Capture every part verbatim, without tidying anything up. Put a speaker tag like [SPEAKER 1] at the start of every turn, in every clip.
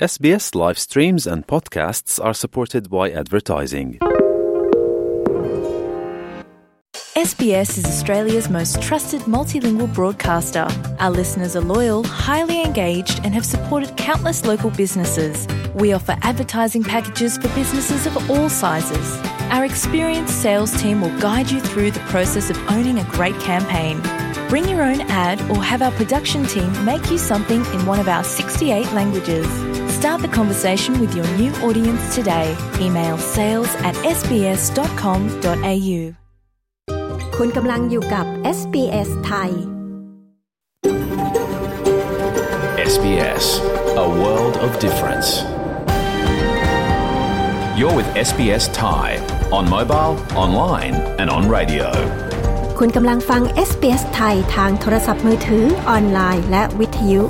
[SPEAKER 1] S B S live streams and podcasts are supported by advertising.
[SPEAKER 2] S B S is Australia's most trusted multilingual broadcaster. Our listeners are loyal, highly engaged, and have supported countless local businesses. We offer advertising packages for businesses of all sizes. Our experienced sales team will guide you through the process of owning a great campaign. Bring your own ad or have our production team make you something in one of our sixty-eight languages. Start the conversation with your new audience today. Email sales at s b s dot com dot a u
[SPEAKER 3] คุณกำลังอยู่กับ เอส บี เอส ไทย
[SPEAKER 4] เอส บี เอส A world of difference. You're with เอส บี เอส Thai on mobile, online and on radio.
[SPEAKER 3] คุณกำลังฟัง เอส บี เอส ไทยทางโทรศัพท์มือถือออนไลน์และวิทยุ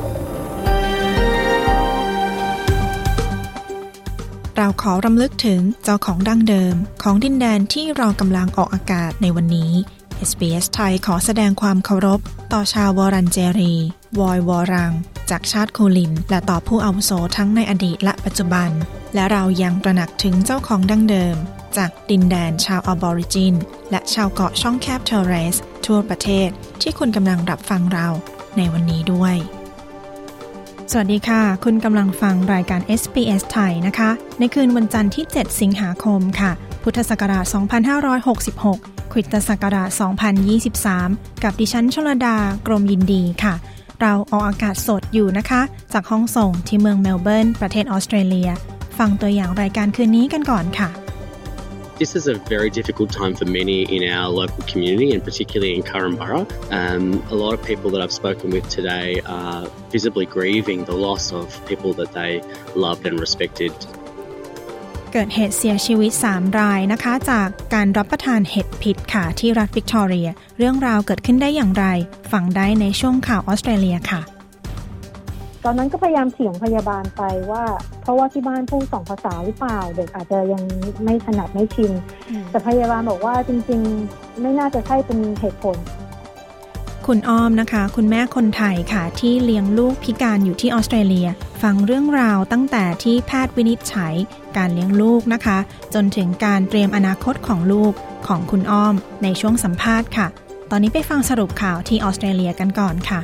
[SPEAKER 5] เราขอรำลึกถึงเจ้าของดั้งเดิมของดินแดนที่เรากำลังออกอากาศในวันนี้ เอส บี เอส ไทยขอแสดงความเคารพต่อชาววอรันเจรี วอยวอรังจากชาติคูลินและต่อผู้อาวุโสทั้งในอดีตและปัจจุบันและเรายังตระหนักถึงเจ้าของดั้งเดิมจากดินแดนชาวออบอริจินและชาวเกาะช่องแคบเทอร์เรสทั่วประเทศที่คุณกำลังรับฟังเราในวันนี้ด้วยสวัสดีค่ะคุณกำลังฟังรายการ เอส บี เอส ไทยนะคะในคืนวันจันทร์ที่เจ็ดสิงหาคมค่ะพุทธศักราชสองพันห้าร้อยหกสิบหกคริสตศักราชสองพันยี่สิบสามกับดิฉันชลดากรมยินดีค่ะเราออกอากาศสดอยู่นะคะจากห้องส่งที่เมืองเมลเบิร์นประเทศออสเตรเลียฟังตัวอย่างรายการคืนนี้กันก่อนค่ะ
[SPEAKER 6] This is a very difficult time for many in our local community and particularly in Korumburra. Um, a lot of people that I've spoken with today are visibly grieving the loss of people that they loved and respected.
[SPEAKER 5] เกิดเหตุเสียชีวิตสามรายนะคะจากการรับประทานเห็ดพิษค่ะที่รัฐวิกตอเรียเรื่องราวเกิดขึ้นได้อย่างไรฟังได้ในช่วงข่าวออสเตรเลียค่ะ
[SPEAKER 7] ตอนนั้นก็พยายามเถียงพยาบาลไปว่าเพราะว่าที่บ้านพูดสองภาษาหรือเปล่าเด็กอาจจะยังไม่ถนัดไม่ชินแต่พยาบาลบอกว่าจริงๆไม่น่าจะใช่เป็นเหตุผล
[SPEAKER 5] คุณอ้อมนะคะคุณแม่คนไทยค่ะที่เลี้ยงลูกพิการอยู่ที่ออสเตรเลียฟังเรื่องราวตั้งแต่ที่แพทย์วินิจฉัยการเลี้ยงลูกนะคะจนถึงการเตรียมอนาคตของลูกของคุณอ้อมในช่วงสัมภาษณ์ค่ะตอนนี้ไปฟังสรุปข่าวที่ออสเตรเลียกันก่อนค่ะ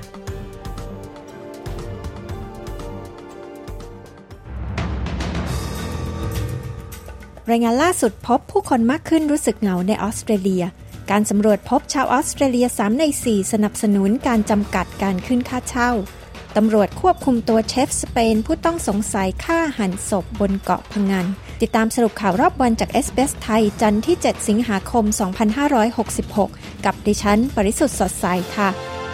[SPEAKER 3] รายงานล่าสุดพบผู้คนมากขึ้นรู้สึกเหงาในออสเตรเลียการสำรวจพบชาวออสเตรเลียสามในสี่สนับสนุนการจำกัดการขึ้นค่าเช่าตำรวจควบคุมตัวเชฟสเปนผู้ต้องสงสัยฆ่าหันศพบนเกาะพะงันติดตามสรุปข่าวรอบวันจาก เอส บี เอส ไทยจันทร์ที่เจ็ดสิงหาคมสองพันห้าร้อยหกสิบหกกับดิฉันปริสุทธิ์สดใสค่ะ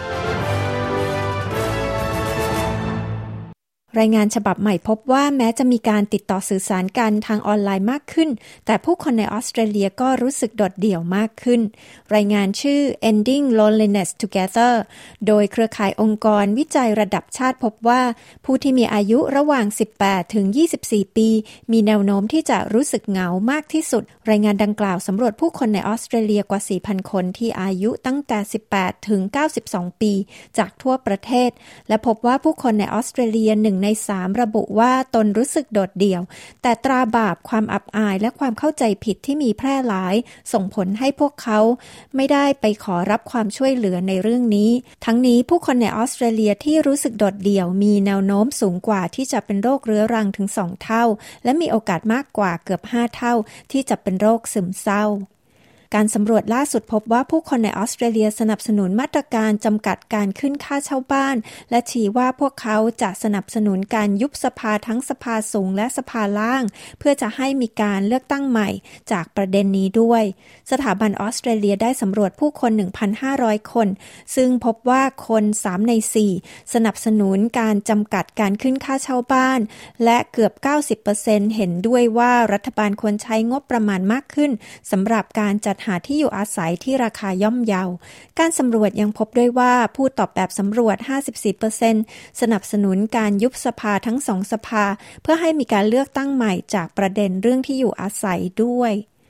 [SPEAKER 3] รายงานฉบับใหม่พบว่าแม้จะมีการติดต่อสื่อสารกันทางออนไลน์มากขึ้นแต่ผู้คนในออสเตรเลียก็รู้สึกโดดเดี่ยวมากขึ้นรายงานชื่อ Ending Loneliness Together โดยเครือข่ายองค์กรวิจัยระดับชาติพบว่าผู้ที่มีอายุระหว่างสิบแปดถึงยี่สิบสี่ปีมีแนวโน้มที่จะรู้สึกเหงามากที่สุดรายงานดังกล่าวสำรวจผู้คนในออสเตรเลียกว่า สี่พัน คนที่อายุตั้งแต่สิบแปดถึงเก้าสิบสองปีจากทั่วประเทศและพบว่าผู้คนในออสเตรเลียหนึ่งในสามระบุว่าตนรู้สึกโดดเดี่ยวแต่ตราบาปความอับอายและความเข้าใจผิดที่มีแพร่หลายส่งผลให้พวกเขาไม่ได้ไปขอรับความช่วยเหลือในเรื่องนี้ทั้งนี้ผู้คนในออสเตรเลียที่รู้สึกโดดเดี่ยวมีแนวโน้มสูงกว่าที่จะเป็นโรคเรื้อรังถึงสองเท่าและมีโอกาสมากกว่าเกือบห้าเท่าที่จะเป็นโรคซึมเศร้าการสำรวจล่าสุดพบว่าผู้คนในออสเตรเลียสนับสนุนมาตรการจำกัดการขึ้นค่าเช่าบ้านและชี้ว่าพวกเขาจะสนับสนุนการยุบสภาทั้งสภาสูงและสภาล่างเพื่อจะให้มีการเลือกตั้งใหม่จากประเด็นนี้ด้วยสถาบันออสเตรเลียได้สำรวจผู้คน หนึ่งพันห้าร้อย คนซึ่งพบว่าคนสามในสี่สนับสนุนการจำกัดการขึ้นค่าเช่าบ้านและเกือบ เก้าสิบเปอร์เซ็นต์ เห็นด้วยว่ารัฐบาลควรใช้งบประมาณมากขึ้นสำหรับการจัดหาที่อยู่อาศัยที่ราคาย่อมเยาการสำรวจยังพบด้วยว่าผู้ตอบแบบสำรวจ ห้าสิบสี่เปอร์เซ็นต์ สนับสนุนการยุบสภาทั้งสองสภาเพื่อให้มีการเลือกตั้งใหม่จากประเด็นเรื่องที่อยู่อาศัยด้วย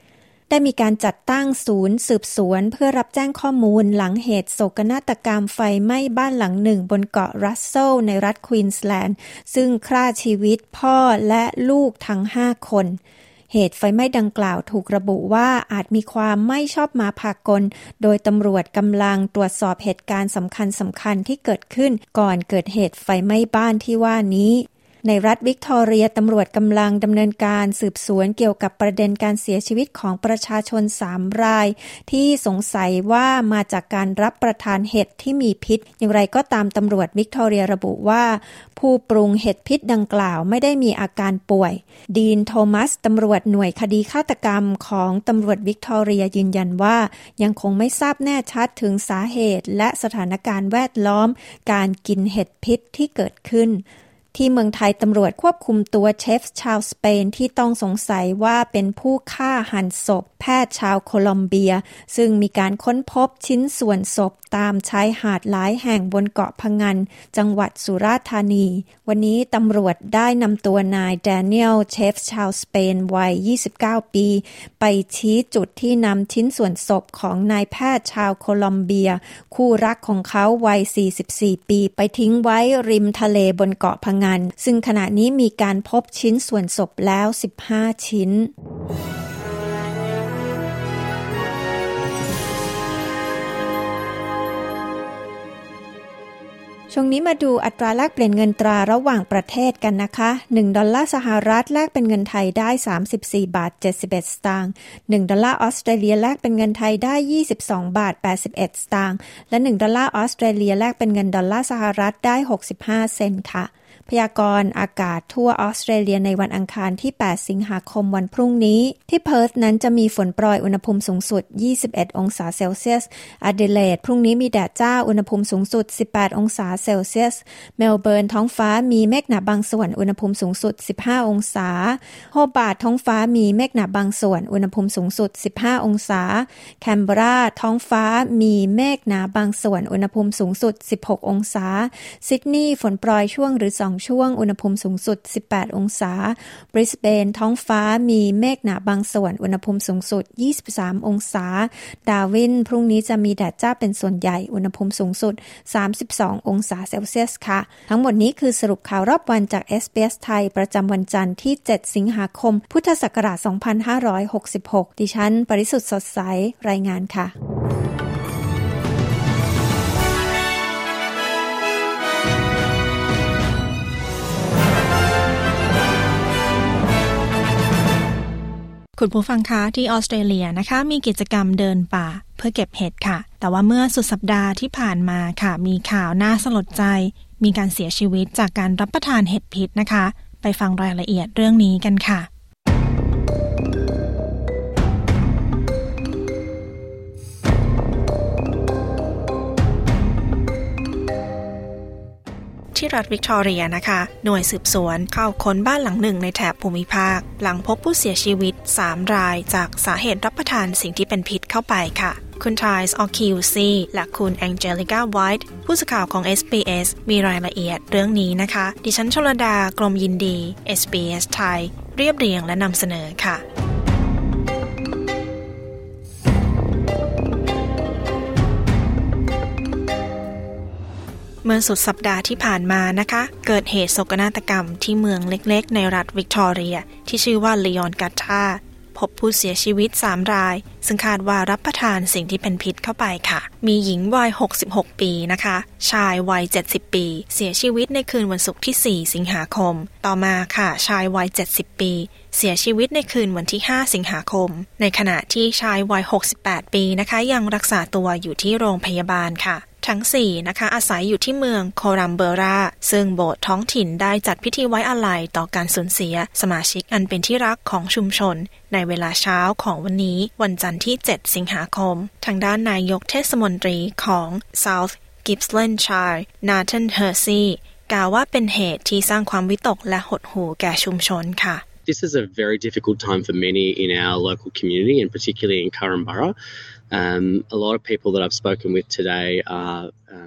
[SPEAKER 3] ได้มีการจัดตั้งศูนย์สืบสวนเพื่อรับแจ้งข้อมูลหลังเหตุโศกนาฏกรรมไฟไหม้บ้านหลังหนึ่งบนเกาะรัสเซลในรัฐควีนสแลนด์ซึ่งฆ่าชีวิตพ่อและลูกทั้งห้าคนเหตุไฟไหม้ดังกล่าวถูกระบุว่าอาจมีความไม่ชอบมาพากลโดยตำรวจกำลังตรวจสอบเหตุการณ์สำคัญสำคัญที่เกิดขึ้นก่อนเกิดเหตุไฟไหม้บ้านที่ว่านี้ในรัฐวิกตอเรียตำรวจกำลังดำเนินการสืบสวนเกี่ยวกับประเด็นการเสียชีวิตของประชาชนสามรายที่สงสัยว่ามาจากการรับประทานเห็ดที่มีพิษอย่างไรก็ตามตำรวจวิกตอเรียระบุว่าผู้ปรุงเห็ดพิษดังกล่าวไม่ได้มีอาการป่วยดีนโทมัสตำรวจหน่วยคดีฆาตกรรมของตำรวจวิกตอเรียยืนยันว่ายังคงไม่ทราบแน่ชัดถึงสาเหตุและสถานการณ์แวดล้อมการกินเห็ดพิษที่เกิดขึ้นที่เมืองไทยตำรวจควบคุมตัวเชฟชาวสเปนที่ต้องสงสัยว่าเป็นผู้ฆ่าหันศพแพทย์ชาวโคลอมเบียซึ่งมีการค้นพบชิ้นส่วนศพตามชายหาดหลายแห่งบนเกาะพะงันจังหวัดสุราษฎร์ธานีวันนี้ตำรวจได้นำตัวนายแดเนียลเชฟชาวสเปนวัยยี่สิบเก้าปีไปชี้จุดที่นำชิ้นส่วนศพของนายแพทย์ชาวโคลอมเบียคู่รักของเขาวัยสี่สิบสี่ปีไปทิ้งไว้ริมทะเลบนเกาะพะงันซึ่งขณะนี้มีการพบชิ้นส่วนศพแล้วสิบห้าชิ้นช่วงนี้มาดูอัตราแลกเปลี่ยนเงินตราระหว่างประเทศกันนะคะหนึ่งดอลลาร์สหรัฐแลกเป็นเงินไทยได้สามสิบสี่บาทเจ็ดสิบเอ็ดสตางค์หนึ่งดอลลาร์ออสเตรเลียแลกเป็นเงินไทยได้ยี่สิบสองบาทแปดสิบเอ็ดสตางค์และหนึ่งดอลลาร์ออสเตรเลียแลกเป็นเงินดอลลาร์สหรัฐได้หกสิบห้าเซนต์ค่ะพยากรณ์อากาศทั่วออสเตรเลียในวันอังคารที่แปดสิงหาคมวันพรุ่งนี้ที่เพิร์ธนั้นจะมีฝนโปรยอุณหภูมิสูงสุดยี่สิบเอ็ดองศาเซลเซียสแอดิเลดพรุ่งนี้มีแดดจ้าอุณหภูมิสูงสุดสิบแปดองศาเซลเซียสเมลเบิร์นท้องฟ้ามีเมฆหนาบางส่วนอุณหภูมิสูงสุดสิบห้าองศาโฮบาร์ตท้องฟ้ามีเมฆหนาบางส่วนอุณหภูมิสูงสุดสิบห้าองศาแคนเบราท้องฟ้ามีเมฆหนาบางส่วนอุณหภูมิสูงสุดสิบหกองศาซิดนีย์ฝนโปรยช่วงหรือสองช่วงอุณหภูมิสูงสุดสิบแปดองศาบริสเบนท้องฟ้ามีเมฆหนาบางส่วนอุณหภูมิสูงสุดยี่สิบสามองศาดาร์วินพรุ่งนี้จะมีแดดจ้าเป็นส่วนใหญ่อุณหภูมิสูงสุดสามสิบสององศาเซลเซียสค่ะทั้งหมดนี้คือสรุปข่าวรอบวันจาก เอส บี เอส ไทยประจำวันจันทร์ที่เจ็ดสิงหาคมพุทธศักราชสองพันห้าร้อยหกสิบหกดิฉันปริสุทธิ์สดใสรายงานค่ะ
[SPEAKER 5] คุณผู้ฟังคะที่ออสเตรเลียนะคะมีกิจกรรมเดินป่าเพื่อเก็บเห็ดค่ะแต่ว่าเมื่อสุดสัปดาห์ที่ผ่านมาค่ะมีข่าวน่าสลดใจมีการเสียชีวิตจากการรับประทานเห็ดพิษนะคะไปฟังรายละเอียดเรื่องนี้กันค่ะที่รัฐวิกตอเรียนะคะหน่วยสืบสวนเข้าค้นบ้านหลังหนึ่งในแถบภูมิภาคหลังพบผู้เสียชีวิตสามรายจากสาเหตุรับประทานสิ่งที่เป็นพิษเข้าไปค่ะคุณไทส์ออคิวซีและคุณแองเจลิกาไวท์ผู้สื่อข่าวของ เอส บี เอส มีรายละเอียดเรื่องนี้นะคะดิฉันชลดากรมยินดี เอส บี เอส ไทยเรียบเรียงและนำเสนอค่ะเมื่อสุดสัปดาห์ที่ผ่านมานะคะเกิดเหตุโศกนาฏกรรมที่เมืองเล็กๆในรัฐวิกตอเรียที่ชื่อว่าลีออนกัตตาพบผู้เสียชีวิตสามรายซึ่งคาดว่ารับประทานสิ่งที่เป็นพิษเข้าไปค่ะมีหญิงวัยหกสิบหกปีนะคะชายวัยเจ็ดสิบปีเสียชีวิตในคืนวันศุกร์ที่สี่สิงหาคมต่อมาค่ะชายวัยเจ็ดสิบปีเสียชีวิตในคืนวันที่ห้าสิงหาคมในขณะที่ชายวัยหกสิบแปดปีนะคะยังรักษาตัวอยู่ที่โรงพยาบาลค่ะทั้งสี่นะคะอาศัยอยู่ที่เมืองโครัมเบราซึ่งโบสถ์ท้องถิ่นได้จัดพิธีไว้อาลัยต่อการสูญเสียสมาชิกอันเป็นที่รักของชุมชนในเวลาเช้าของวันนี้วันจันทร์ที่เจ็ดสิงหาคมทางด้านนายกเทศมนตรีของ South Gippsland Shire นาธานเฮอร์ซีกล่าวว่าเป็นเหตุที่สร้างความวิตกและหดหู่แก่ชุมชนค่ะ
[SPEAKER 6] This is a very difficult time for many in our local community and particularly in Currumbara. Um, a lot of people that I've spoken with today are um,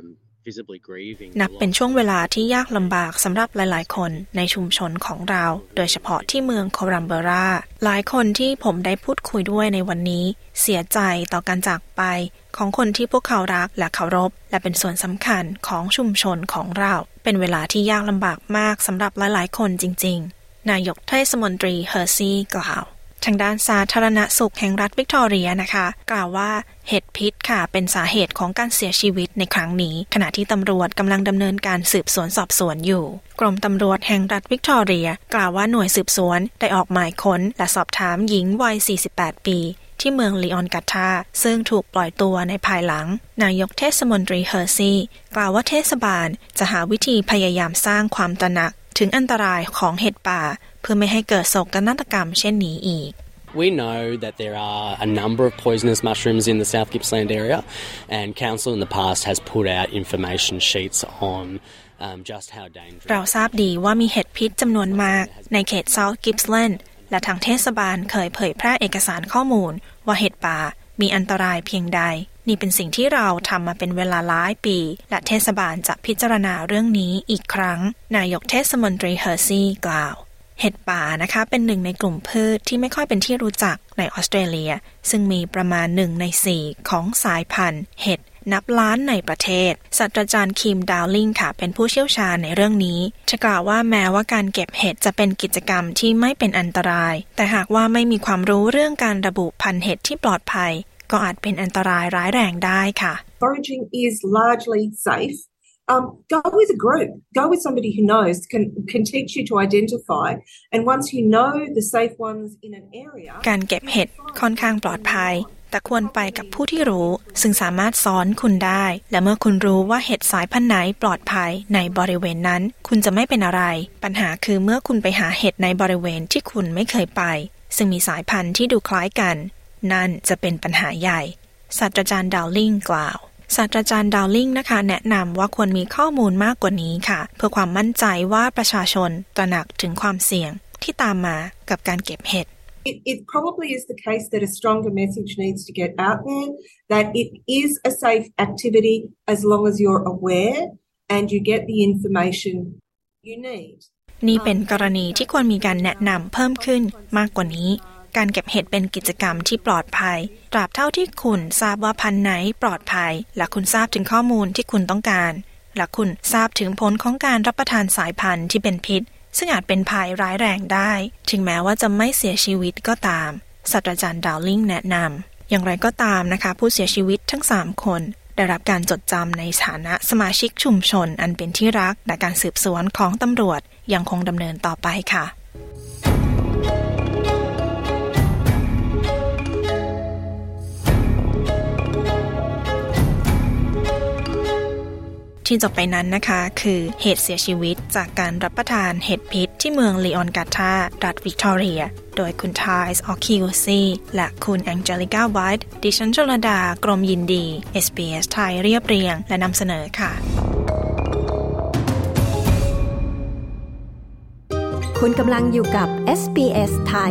[SPEAKER 6] visibly grieving
[SPEAKER 5] นับเป็นช่วงเวลาที่ยากลำบากสำหรับหลายๆคนในชุมชนของเราโดยเฉพาะที่เมืองโคลัมเบราหลายคนที่ผมได้พูดคุยด้วยในวันนี้เสียใจต่อการจากไปของคนที่พวกเขารักและเคารพและเป็นส่วนสำคัญของชุมชนของเราเป็นเวลาที่ยากลำบากมากสำหรับหลายๆคนจริงๆนายกเทศมนตรีเฮอร์ซี่กล่าวทางด้านสาธารณสุขแห่งรัฐวิกตอเรียนะคะกล่าวว่าเห็ดพิษค่ะเป็นสาเหตุของการเสียชีวิตในครั้งนี้ขณะที่ตำรวจกำลังดำเนินการสืบสวนสอบสวนอยู่กรมตำรวจแห่งรัฐวิกตอเรียกล่าวว่าหน่วยสืบสวนได้ออกหมายค้นและสอบถามหญิงวัยสี่สิบแปดปีที่เมืองลีออนกัตตาซึ่งถูกปล่อยตัวในภายหลังนายกเทศมนตรีเฮอร์ซี่กล่าวว่าเทศบาลจะหาวิธีพยายามสร้างความตระหนักถึงอันตรายของเห็ดป่าเพื่อไม่ให้เกิดโศกนาฏกรรมเช่นนี้อีก
[SPEAKER 6] We know that there are a number of poisonous mushrooms in the South Gippsland area, and Council in the past has put out information sheets on um, just how dangerous.
[SPEAKER 5] เราทราบดีว่ามีเห็ดพิษจำนวนมากในเขต South Gippsland และทางเทศบาลเคยเผยแพร่เอกสารข้อมูลว่าเห็ดป่ามีอันตรายเพียงใดนี่เป็นสิ่งที่เราทำมาเป็นเวลาหลายปีและเทศบาลจะพิจารณาเรื่องนี้อีกครั้งนายกเทศมนตรีเฮอร์ซี่กล่าวเห็ดป่านะคะเป็นหนึ่งในกลุ่มพืชที่ไม่ค่อยเป็นที่รู้จักในออสเตรเลียซึ่งมีประมาณหนึ่งในสี่ของสายพันธุ์เห็ดนับล้านในประเทศศาสตราจารย์คิมดาวลิงค่ะเป็นผู้เชี่ยวชาญในเรื่องนี้จะกล่าวว่าแม้ว่าการเก็บเห็ดจะเป็นกิจกรรมที่ไม่เป็นอันตรายแต่หากว่าไม่มีความรู้เรื่องการระบุพันธุ์เห็ดที่ปลอดภัยก็อาจเป็นอันตรายร้ายแรงได้ค่ะ
[SPEAKER 8] Foraging is largely safe.Um, go with a group. Go with somebody who knows, can can teach you to identify. And once you know the safe ones in an area,
[SPEAKER 5] การเก็บเห็ดค่อนข้างปลอดภัยแต่ควรไปกับผู้ที่รู้ซึ่งสามารถสอนคุณได้และเมื่อคุณรู้ว่าเห็ดสายพันธุ์ไหนปลอดภัยในบริเวณนั้นคุณจะไม่เป็นอะไรปัญหาคือเมื่อคุณไปหาเห็ดในบริเวณที่คุณไม่เคยไปซึ่งมีสายพันธุ์ที่ดูคล้ายกันนั่นจะเป็นปัญหาใหญ่ศาสตราจารย์ดาวลิงกล่าวศาสตราจารย์ดาวลิงนะคะแนะนำว่าควรมีข้อมูลมากกว่านี้ค่ะเพื่อความมั่นใจว่าประชาชนตระหนักถึงความเสี่ยงที่ตามมากับการเก็บเห็ด
[SPEAKER 8] It, it probably is the case that a stronger message needs to get out there that it is a safe activity as long as you're aware and you get the information you need.
[SPEAKER 5] นี่เป็นกรณีที่ควรมีการแนะนำเพิ่มขึ้นมากกว่านี้การเก็บเห็ดเป็นกิจกรรมที่ปลอดภัยตราบเท่าที่คุณทราบว่าพันธุ์ไหนปลอดภัยและคุณทราบถึงข้อมูลที่คุณต้องการและคุณทราบถึงผลของการรับประทานสายพันธุ์ที่เป็นพิษซึ่งอาจเป็นภัยร้ายแรงได้ถึงแม้ว่าจะไม่เสียชีวิตก็ตามศาสตราจารย์ดาวลิงแนะนำอย่างไรก็ตามนะคะผู้เสียชีวิตทั้งสามคนได้รับการจดจำในฐานะสมาชิกชุมชนอันเป็นที่รักและการสืบสวนของตำรวจยังคงดำเนินต่อไปค่ะที่จบไปนั้นนะคะคือเหตุเสียชีวิตจากการรับประทานเห็ดพิษที่เมืองลีออนกัตตารัฐวิกตอเรียโดยคุณไทส์ออคิวซีและคุณแองเจลิก้าไวท์ดิฉันชลดากรมยินดี เอส บี เอส ไทยเรียบเรียงและนำเสนอค่ะ
[SPEAKER 3] คุณกำลังอยู่กับ เอส บี เอส ไทย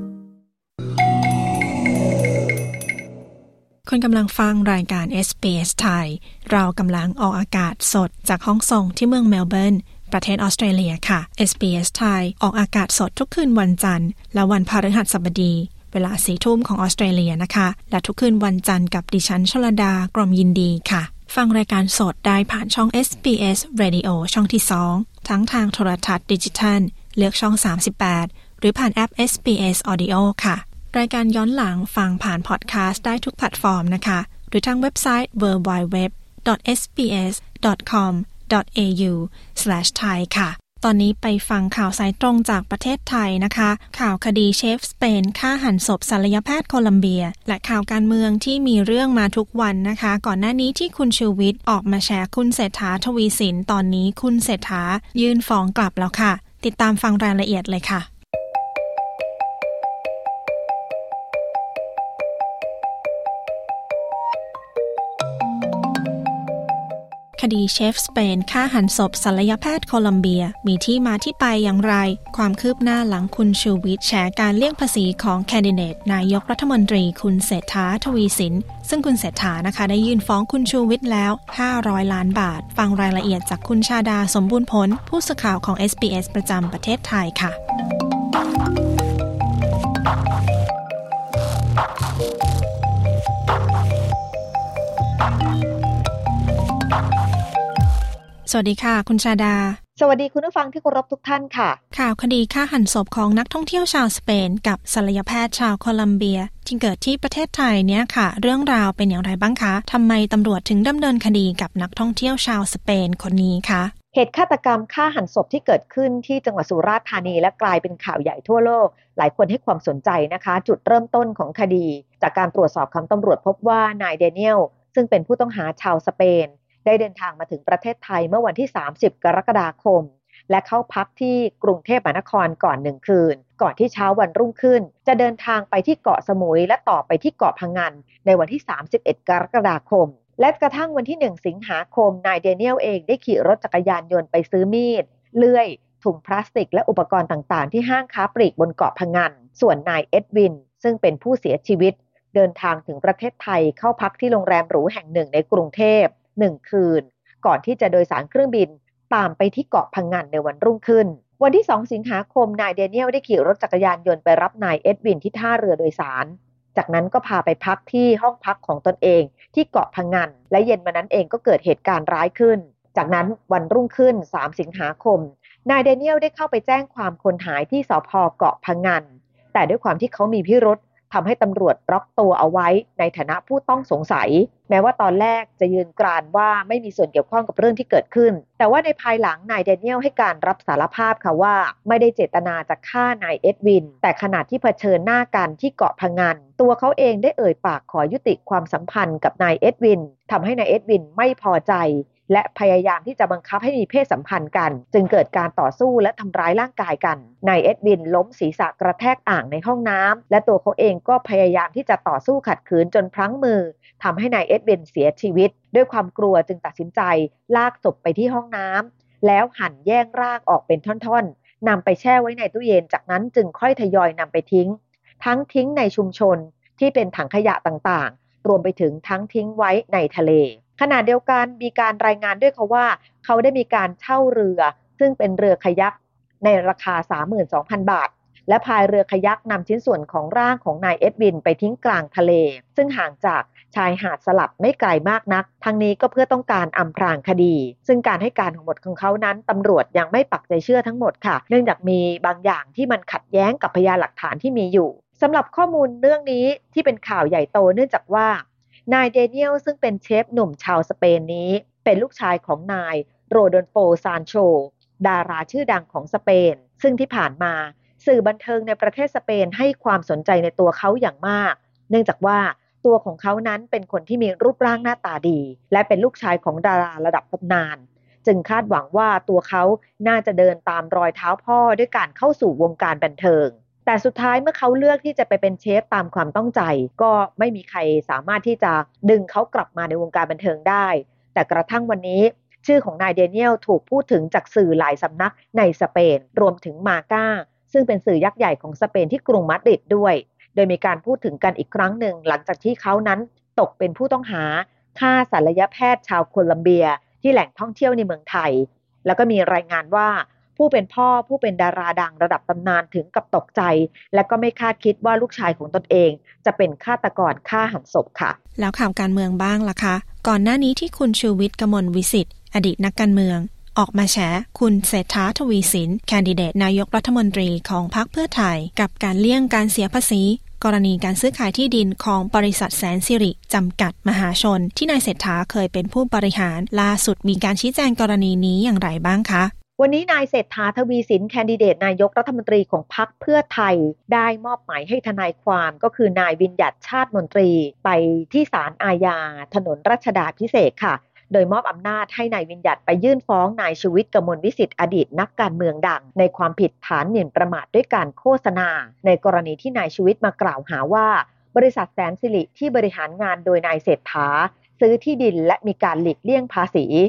[SPEAKER 5] คุณกำลังฟังรายการ เอส บี เอส ไทยเรากำลังออกอากาศสดจากห้องส่งที่เมืองเมลเบิร์นประเทศออสเตรเลียค่ะ เอส บี เอส ไทยออกอากาศสดทุกคืนวันจันทร์และวันพฤหัสบดีเวลาสี่ทุ่มของออสเตรเลียนะคะและทุกคืนวันจันทร์กับดิฉันชลดากรมยินดีค่ะฟังรายการสดได้ผ่านช่อง เอส บี เอส Radio ช่องที่สองทั้งทางโทรทัศน์ดิจิทัลเลือกช่องสามสิบแปดหรือผ่านแอป เอส บี เอส Audio ค่ะรายการย้อนหลังฟังผ่านพอดแคสต์ได้ทุกแพลตฟอร์มนะคะหรือทางเว็บไซต์ ดับเบิลยู ดับเบิลยู ดับเบิลยู ดอท เอส บี เอส ดอท คอม ดอท เอ ยู สแลช ไทย ค่ะตอนนี้ไปฟังข่าวสายตรงจากประเทศไทยนะคะข่าวคดีเชฟสเปนฆ่าหันศพศัลยแพทย์โคลัมเบียและข่าวการเมืองที่มีเรื่องมาทุกวันนะคะก่อนหน้านี้ที่คุณชูวิทย์ออกมาแชร์คุณเศรษฐาทวีสินตอนนี้คุณเศรษฐายื่นฟ้องกลับแล้วค่ะติดตามฟังรายละเอียดเลยค่ะคคดีเชฟสเปนฆ่าหันศพศัลยแพทย์โคลัมเบียมีที่มาที่ไปอย่างไรความคืบหน้าหลังคุณชูวิทย์แฉการเลี่ยงภาษีของแคนดิเดตนายกรัฐมนตรีคุณเศรษฐาทวีสินซึ่งคุณเศรษฐานะคะได้ยื่นฟ้องคุณชูวิทย์แล้วห้าร้อยล้านบาทฟังรายละเอียดจากคุณชาดาสมบูรณ์ผลผู้สื่อข่าวของ เอส บี เอส ประจำประเทศไทยค่ะสวัสดีค่ะคุณชาดา
[SPEAKER 9] สวัสดีคุณผู้ฟังที่เคารพทุกท่านค่ะ
[SPEAKER 5] ข่าวคดีฆ่าหันศพของนักท่องเที่ยวชาวสเปนกับศัลยแพทย์ชาวโคลัมเบียที่เกิดที่ประเทศไทยเนี่ยค่ะเรื่องราวเป็นอย่างไรบ้างคะทำไมตำรวจถึงดำเนินคดีกับนักท่องเที่ยวชาวสเปนคนนี้คะ
[SPEAKER 9] เหตุฆาตกรรมฆ่าหันศพที่เกิดขึ้นที่จังหวัดสุราษฎร์ธานีและกลายเป็นข่าวใหญ่ทั่วโลกหลายคนให้ความสนใจนะคะจุดเริ่มต้นของคดีจากการตรวจสอบคำตำรวจพบว่านายเดเนียลซึ่งเป็นผู้ต้องหาชาวสเปนได้เดินทางมาถึงประเทศไทยเมื่อวันที่สามสิบกรกฎาคมและเข้าพักที่กรุงเทพมหานครก่อนหนึ่งคืนก่อนที่เช้าวันรุ่งขึ้นจะเดินทางไปที่เกาะสมุยและต่อไปที่เกาะพะงันในวันที่สามสิบเอ็ดกรกฎาคมและกระทั่งวันที่หนึ่งสิงหาคมนายเดเนียลเองได้ขี่รถจักรยานยนต์ไปซื้อมีดเลื่อยถุงพลาสติกและอุปกรณ์ต่างๆที่ห้างค้าปลีกบนเกาะพะงันส่วนนายเอ็ดวินซึ่งเป็นผู้เสียชีวิตเดินทางถึงประเทศไทยเข้าพักที่โรงแรมหรูแห่งหนึ่งในกรุงเทพหนึ่งคืนก่อนที่จะโดยสารเครื่องบินตามไปที่เกาะพะงันในวันรุ่งขึ้นวันที่สองสิงหาคมนายเดเนียลได้ขี่รถจักรยานยนต์ไปรับนายเอ็ดวินที่ท่าเรือโดยสารจากนั้นก็พาไปพักที่ห้องพักของตนเองที่เกาะพะงันและเย็นวันนั้นเองก็เกิดเหตุการณ์ร้ายขึ้นจากนั้นวันรุ่งขึ้นสามสิงหาคมนายเดเนียลได้เข้าไปแจ้งความคนหายที่สภ.เกาะพะงันแต่ด้วยความที่เขามีพิรุธทำให้ตำรวจล็อกตัวเอาไว้ในฐานะผู้ต้องสงสัยแม้ว่าตอนแรกจะยืนกรานว่าไม่มีส่วนเกี่ยวข้องกับเรื่องที่เกิดขึ้นแต่ว่าในภายหลังนายเดเนียลให้การรับสารภาพค่ะว่าไม่ได้เจตนาจะฆ่านายเอ็ดวินแต่ขณะที่เผชิญหน้ากันที่เกาะพะงันตัวเขาเองได้เอ่ยปากขอยุติความสัมพันธ์กับนายเอ็ดวินทำให้นายเอ็ดวินไม่พอใจและพยายามที่จะบังคับให้มีเพศสัมพันธ์กันจึงเกิดการต่อสู้และทำร้ายร่างกายกันนายเอ็ดวินล้มศีรษะกระแทกอ่างในห้องน้ำและตัวเขาเองก็พยายามที่จะต่อสู้ขัดขืนจนพลั้งมือทำให้นายเอ็ดวินเสียชีวิตด้วยความกลัวจึงตัดสินใจลากศพไปที่ห้องน้ำแล้วหั่นแยกร่างออกเป็นท่อนๆนำไปแช่ไว้ในตู้เย็นจากนั้นจึงค่อยทยอยนำไปทิ้งทั้งทิ้งในชุมชนที่เป็นถังขยะต่างๆรวมไปถึงทั้งทิ้งไว้ในทะเลขณะเดียวกันมีการรายงานด้วยเขาว่าเขาได้มีการเช่าเรือซึ่งเป็นเรือคายักในราคา สามหมื่นสองพัน บาทและพายเรือคายักนำชิ้นส่วนของร่างของนายเอ็ดวินไปทิ้งกลางทะเลซึ่งห่างจากชายหาดสลับไม่ไกลมากนักทั้งนี้ก็เพื่อต้องการอำพรางคดีซึ่งการให้การของหมดของเขานั้นตำรวจยังไม่ปักใจเชื่อทั้งหมดค่ะเนื่องจากมีบางอย่างที่มันขัดแย้งกับพยานหลักฐานที่มีอยู่สำหรับข้อมูลเรื่องนี้ที่เป็นข่าวใหญ่โตเนื่องจากว่านายเดเนียลซึ่งเป็นเชฟหนุ่มชาวสเปนนี้เป็นลูกชายของนายโรดอนโฟซานโชดาราชื่อดังของสเปนซึ่งที่ผ่านมาสื่อบันเทิงในประเทศสเปนให้ความสนใจในตัวเขาอย่างมากเนื่องจากว่าตัวของเขานั้นเป็นคนที่มีรูปร่างหน้าตาดีและเป็นลูกชายของดาราระดับตำนานจึงคาดหวังว่าตัวเขาน่าจะเดินตามรอยเท้าพ่อด้วยการเข้าสู่วงการบันเทิงแต่สุดท้ายเมื่อเขาเลือกที่จะไปเป็นเชฟตามความต้องใจก็ไม่มีใครสามารถที่จะดึงเขากลับมาในวงการบันเทิงได้แต่กระทั่งวันนี้ชื่อของนายเดเนียลถูกพูดถึงจากสื่อหลายสำนักในสเปนรวมถึงมาก้าซึ่งเป็นสื่อยักษ์ใหญ่ของสเปนที่กรุงมาดริดด้วยโดยมีการพูดถึงกันอีกครั้งหนึ่งหลังจากที่เขานั้นตกเป็นผู้ต้องหาฆ่าศัลยแพทย์ชาวโคลัมเบียที่แหล่งท่องเที่ยวในเมืองไทยแล้วก็มีรายงานว่าผู้เป็นพ่อผู้เป็นดาราดังระดับตำนานถึงกับตกใจและก็ไม่คาดคิดว่าลูกชายของตนเองจะเป็นฆาตกรฆ่าหันศพค่ะ
[SPEAKER 5] แล้วข่าวการเมืองบ้างล่ะคะก่อนหน้านี้ที่คุณชูวิทย์กมลวิสิทธิ์อดีตนักการเมืองออกมาแฉคุณเศรษฐาทวีสินแคนดิเดตนายกรัฐมนตรีของพรรคเพื่อไทยกับการเลี่ยงการเสียภาษีกรณีการซื้อขายที่ดินของบริษัทแสนสิริจำกัดมหาชนที่นายเศรษฐาเคยเป็นผู้บริหารล่าสุดมีการชี้แจงกรณีนี้อย่างไรบ้างคะ
[SPEAKER 9] วันนี้นายเศรษฐาทวีสินแคนดิเดตนายกรัฐมนตรีของพรรคเพื่อไทยได้มอบหมายให้ทนายความก็คือนายวิญญัติชาติมนตรีไปที่ศาลอาญาถนนรัชดาภิเษกค่ะโดยมอบอำนาจให้นายวิญญัติไปยื่นฟ้องนายชูวิทย์กมลวิสิทธิ์อดีตนักการเมืองดังในความผิดฐานหมิ่นประมาทด้วยการโฆษณาในกรณีที่นายชูวิทย์มากล่าวหาว่าบริษัทแสนสิริที่บริหารงานโดยนายเศรษฐาซื้อที่ดินและมีการหลีกเลี่ยงภาษี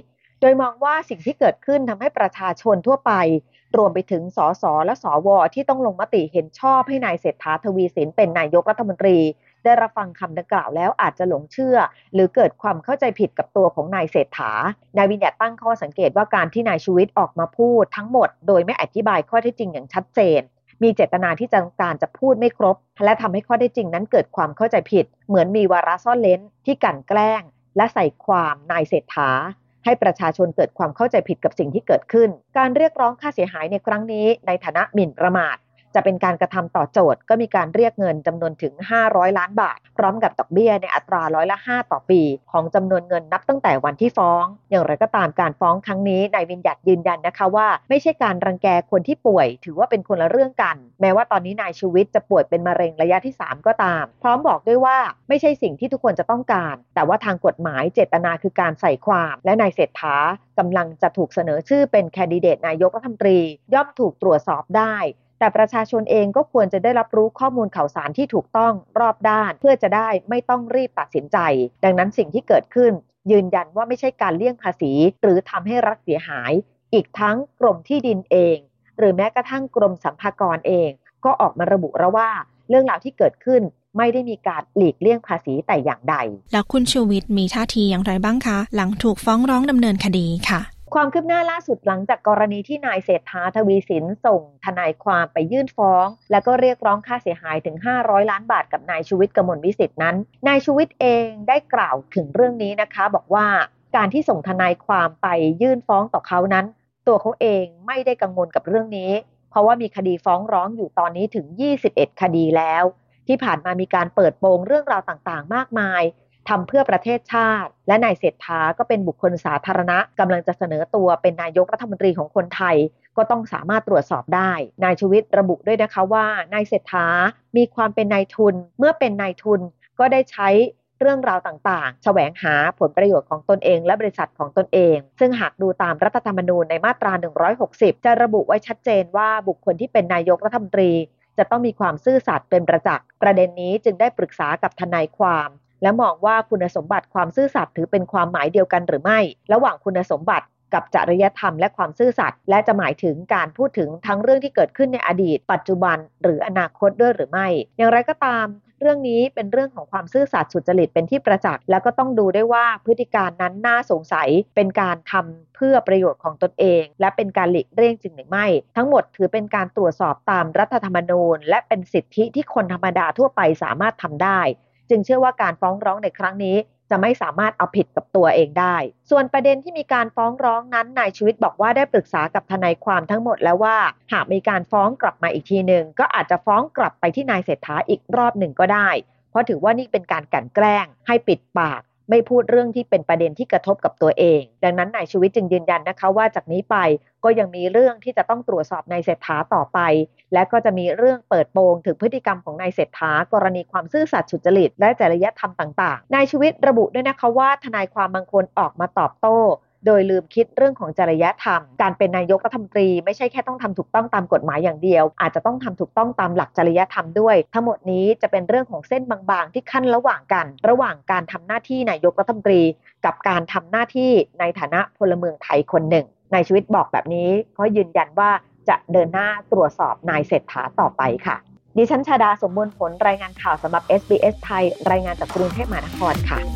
[SPEAKER 9] ดยมองว่าสิ่งที่เกิดขึ้นทำให้ประชาชนทั่วไปรวมไปถึงสสและสวที่ต้องลงมติเห็นชอบให้นายเศรษฐาทวีสินเป็นนายกรัฐมนตรีได้รับฟังคำดังกล่าวแล้วอาจจะหลงเชื่อหรือเกิดความเข้าใจผิดกับตัวของนายเศรษฐานายวิญญัติตั้งข้อสังเกตว่าการที่นายชูวิทย์ออกมาพูดทั้งหมดโดยไม่อธิบายข้อเท็จจริงอย่างชัดเจนมีเจตนาที่จะการจะพูดไม่ครบและทำให้ข้อเท็จจริงนั้นเกิดความเข้าใจผิดเหมือนมีวาระซ่อนเร้นที่กลั่นแกล้งและใส่ความนายเศรษฐาให้ประชาชนเกิดความเข้าใจผิดกับสิ่งที่เกิดขึ้นการเรียกร้องค่าเสียหายในครั้งนี้ในฐานะหมิ่นประมาทจะเป็นการกระทำต่อโจทก์ก็มีการเรียกเงินจำนวนถึงห้าร้อยล้านบาทพร้อมกับดอกเบี้ยในอัตราร้อยละห้าต่อปีของจำนวนเงินนับตั้งแต่วันที่ฟ้องอย่างไรก็ตามการฟ้องครั้งนี้นายวิญญัติยืนยันนะคะว่าไม่ใช่การรังแกคนที่ป่วยถือว่าเป็นคนละเรื่องกันแม้ว่าตอนนี้นายชูวิทย์จะป่วยเป็นมะเร็งระยะที่สามก็ตามพร้อมบอกด้วยว่าไม่ใช่สิ่งที่ทุกคนจะต้องการแต่ว่าทางกฎหมายเจตนาคือการใส่ความและนายเศรษฐากำลังจะถูกเสนอชื่อเป็นแคนดิเดตนายกรัฐมนตรีย่อมถูกตรวจสอบได้แต่ประชาชนเองก็ควรจะได้รับรู้ข้อมูลข่าวสารที่ถูกต้องรอบด้านเพื่อจะได้ไม่ต้องรีบตัดสินใจดังนั้นสิ่งที่เกิดขึ้นยืนยันว่าไม่ใช่การเลี่ยงภาษีหรือทำให้รัฐเสียหายอีกทั้งกรมที่ดินเองหรือแม้กระทั่งกรมสรรพากรเองก็ออกมาระบุแล้วว่าเรื่องราวที่เกิดขึ้นไม่ได้มีการหลีกเลี่ยงภาษีแต่อย่างใด
[SPEAKER 5] แล้วคุณชูวิทย์มีท่าทีอย่างไรบ้างคะหลังถูกฟ้องร้องดำเนินคดีค่ะ
[SPEAKER 9] ความคืบหน้าล่าสุดหลังจากกรณีที่นายเศรษฐาทวีสินส่งทนายความไปยื่นฟ้องและก็เรียกร้องค่าเสียหายถึงห้าร้อยล้านบาทกับนายชูวิทย์กมลวิสิทธิ์นั้นนายชูวิทย์เองได้กล่าวถึงเรื่องนี้นะคะบอกว่าการที่ส่งทนายความไปยื่นฟ้องต่อเขานั้นตัวเขาเองไม่ได้กังวลกับเรื่องนี้เพราะว่ามีคดีฟ้องร้องอยู่ตอนนี้ถึงยี่สิบเอ็ดคดีแล้วที่ผ่านมามีการเปิดโปงเรื่องราวต่างๆมากมายทำเพื่อประเทศชาติและนายเศรษฐาก็เป็นบุคคลสาธารณะกำลังจะเสนอตัวเป็นนายกรัฐมนตรีของคนไทยก็ต้องสามารถตรวจสอบได้นายชูวิทย์ระบุด้วยนะคะว่านายเศรษฐามีความเป็นนายทุนเมื่อเป็นนายทุนก็ได้ใช้เรื่องราวต่างๆแสวงหาผลประโยชน์ของตนเองและบริษัทของตนเองซึ่งหากดูตามรัฐธรรมนูญในมาตราหนึ่งร้อยหกสิบจะระบุไว้ชัดเจนว่าบุคคลที่เป็นนายกรัฐมนตรีจะต้องมีความซื่อสัตย์เป็นประจักษ์ประเด็นนี้จึงได้ปรึกษากับทนายความและมองว่าคุณสมบัติความซื่อสัตย์ถือเป็นความหมายเดียวกันหรือไม่ระหว่างคุณสมบัติกับจริยธรรมและความซื่อสัตย์และจะหมายถึงการพูดถึงทั้งเรื่องที่เกิดขึ้นในอดีตปัจจุบันหรืออนาคตด้วยหรือไม่อย่างไรก็ตามเรื่องนี้เป็นเรื่องของความซื่อสัตย์สุจริตเป็นที่ประจักษ์แล้วก็ต้องดูด้วยว่าพฤติการนั้นน่าสงสัยเป็นการทำเพื่อประโยชน์ของตนเองและเป็นการหลีกเลี่ยงจริงหรือไม่ทั้งหมดถือเป็นการตรวจสอบตามรัฐธรรมนูญและเป็นสิทธิที่คนธรรมดาทั่วไปสามารถทำได้จึงเชื่อว่าการฟ้องร้องในครั้งนี้จะไม่สามารถเอาผิดกับตัวเองได้ส่วนประเด็นที่มีการฟ้องร้องนั้นนายชูวิทย์บอกว่าได้ปรึกษากับทนายความทั้งหมดแล้วว่าหากมีการฟ้องกลับมาอีกทีหนึ่งก็อาจจะฟ้องกลับไปที่นายเศรษฐาอีกรอบหนึ่งก็ได้เพราะถือว่านี่เป็นการกลั่นแกล้งให้ปิดปากไม่พูดเรื่องที่เป็นประเด็นที่กระทบกับตัวเองดังนั้นนายชูวิทย์จึงยืนยันนะคะว่าจากนี้ไปก็ยังมีเรื่องที่จะต้องตรวจสอบนายเศรษฐาต่อไปและก็จะมีเรื่องเปิดโปงถึงพฤติกรรมของนายเศรษฐากรณีความซื่อสัตย์สุจริตและจริยธรรมต่างๆนายชูวิทย์ระบุด้วยนะคะว่าทนายความบางคนออกมาตอบโต้โดยลืมคิดเรื่องของจริยธรรมการเป็นนายกรัฐมนตรีไม่ใช่แค่ต้องทำถูกต้องตามกฎหมายอย่างเดียวอาจจะต้องทำถูกต้องตามหลักจริยธรรมด้วยทั้งหมดนี้จะเป็นเรื่องของเส้นบางๆที่ขั้นระหว่างกันระหว่างการทำหน้าที่นายกรัฐมนตรีกับการทำหน้าที่ในฐานะพลเมืองไทยคนหนึ่งนายชูวิทย์บอกแบบนี้เพราะยืนยันว่าจะเดินหน้าตรวจสอบนายเศรษฐาต่อไปค่ะดิฉันชาดาสมบูรณ์ผลรายงานข่าวสำหรับ เอส บี เอส ไทยรายงานจากกรุงเทพมหานครค่ะ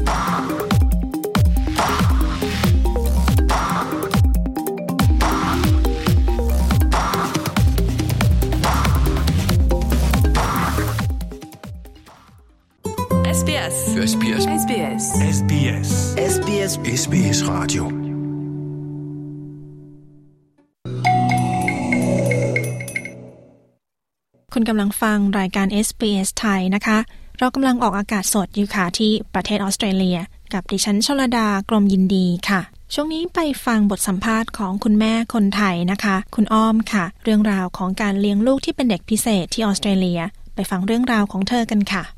[SPEAKER 10] เอส บี เอส เอส บี เอส เอส บี เอส เอส บี เอส เอส บี เอส เอส บี เอส Radio
[SPEAKER 5] คุณกำลังฟังรายการ เอส บี เอส ไทยนะคะเรากำลังออกอากาศสดอยู่ค่ะที่ประเทศออสเตรเลียกับดิฉันชลดากรมยินดีค่ะช่วงนี้ไปฟังบทสัมภาษณ์ของคุณแม่คนไทยนะคะคุณอ้อมค่ะเรื่องราวของการเลี้ยงลูกที่เป็นเด็กพิเศษที่ออสเตรเลียไปฟังเรื่องราวของเธอกันค่ะ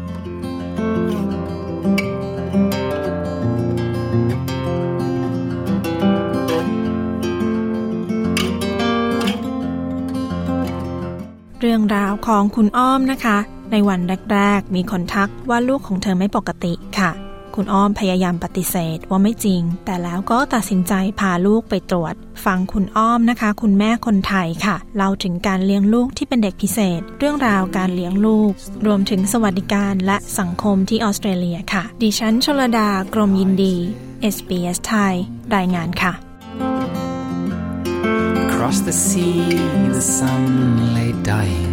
[SPEAKER 5] เรื่องราวของคุณอ้อมนะคะในวันแรกๆมีคนทักว่าลูกของเธอไม่ปกติค่ะคุณอ้อมพยายามปฏิเสธว่าไม่จริงแต่แล้วก็ตัดสินใจพาลูกไปตรวจฟังคุณอ้อมนะคะคุณแม่คนไทยค่ะเล่าถึงการเลี้ยงลูกที่เป็นเด็กพิเศษเรื่องราวการเลี้ยงลูกรวมถึงสวัสดิการและสังคมที่ออสเตรเลียค่ะดิฉันชลดากรมยินดี เอส บี เอส ไทยรายงานค่ะ
[SPEAKER 10] Across the sea the sun lay dying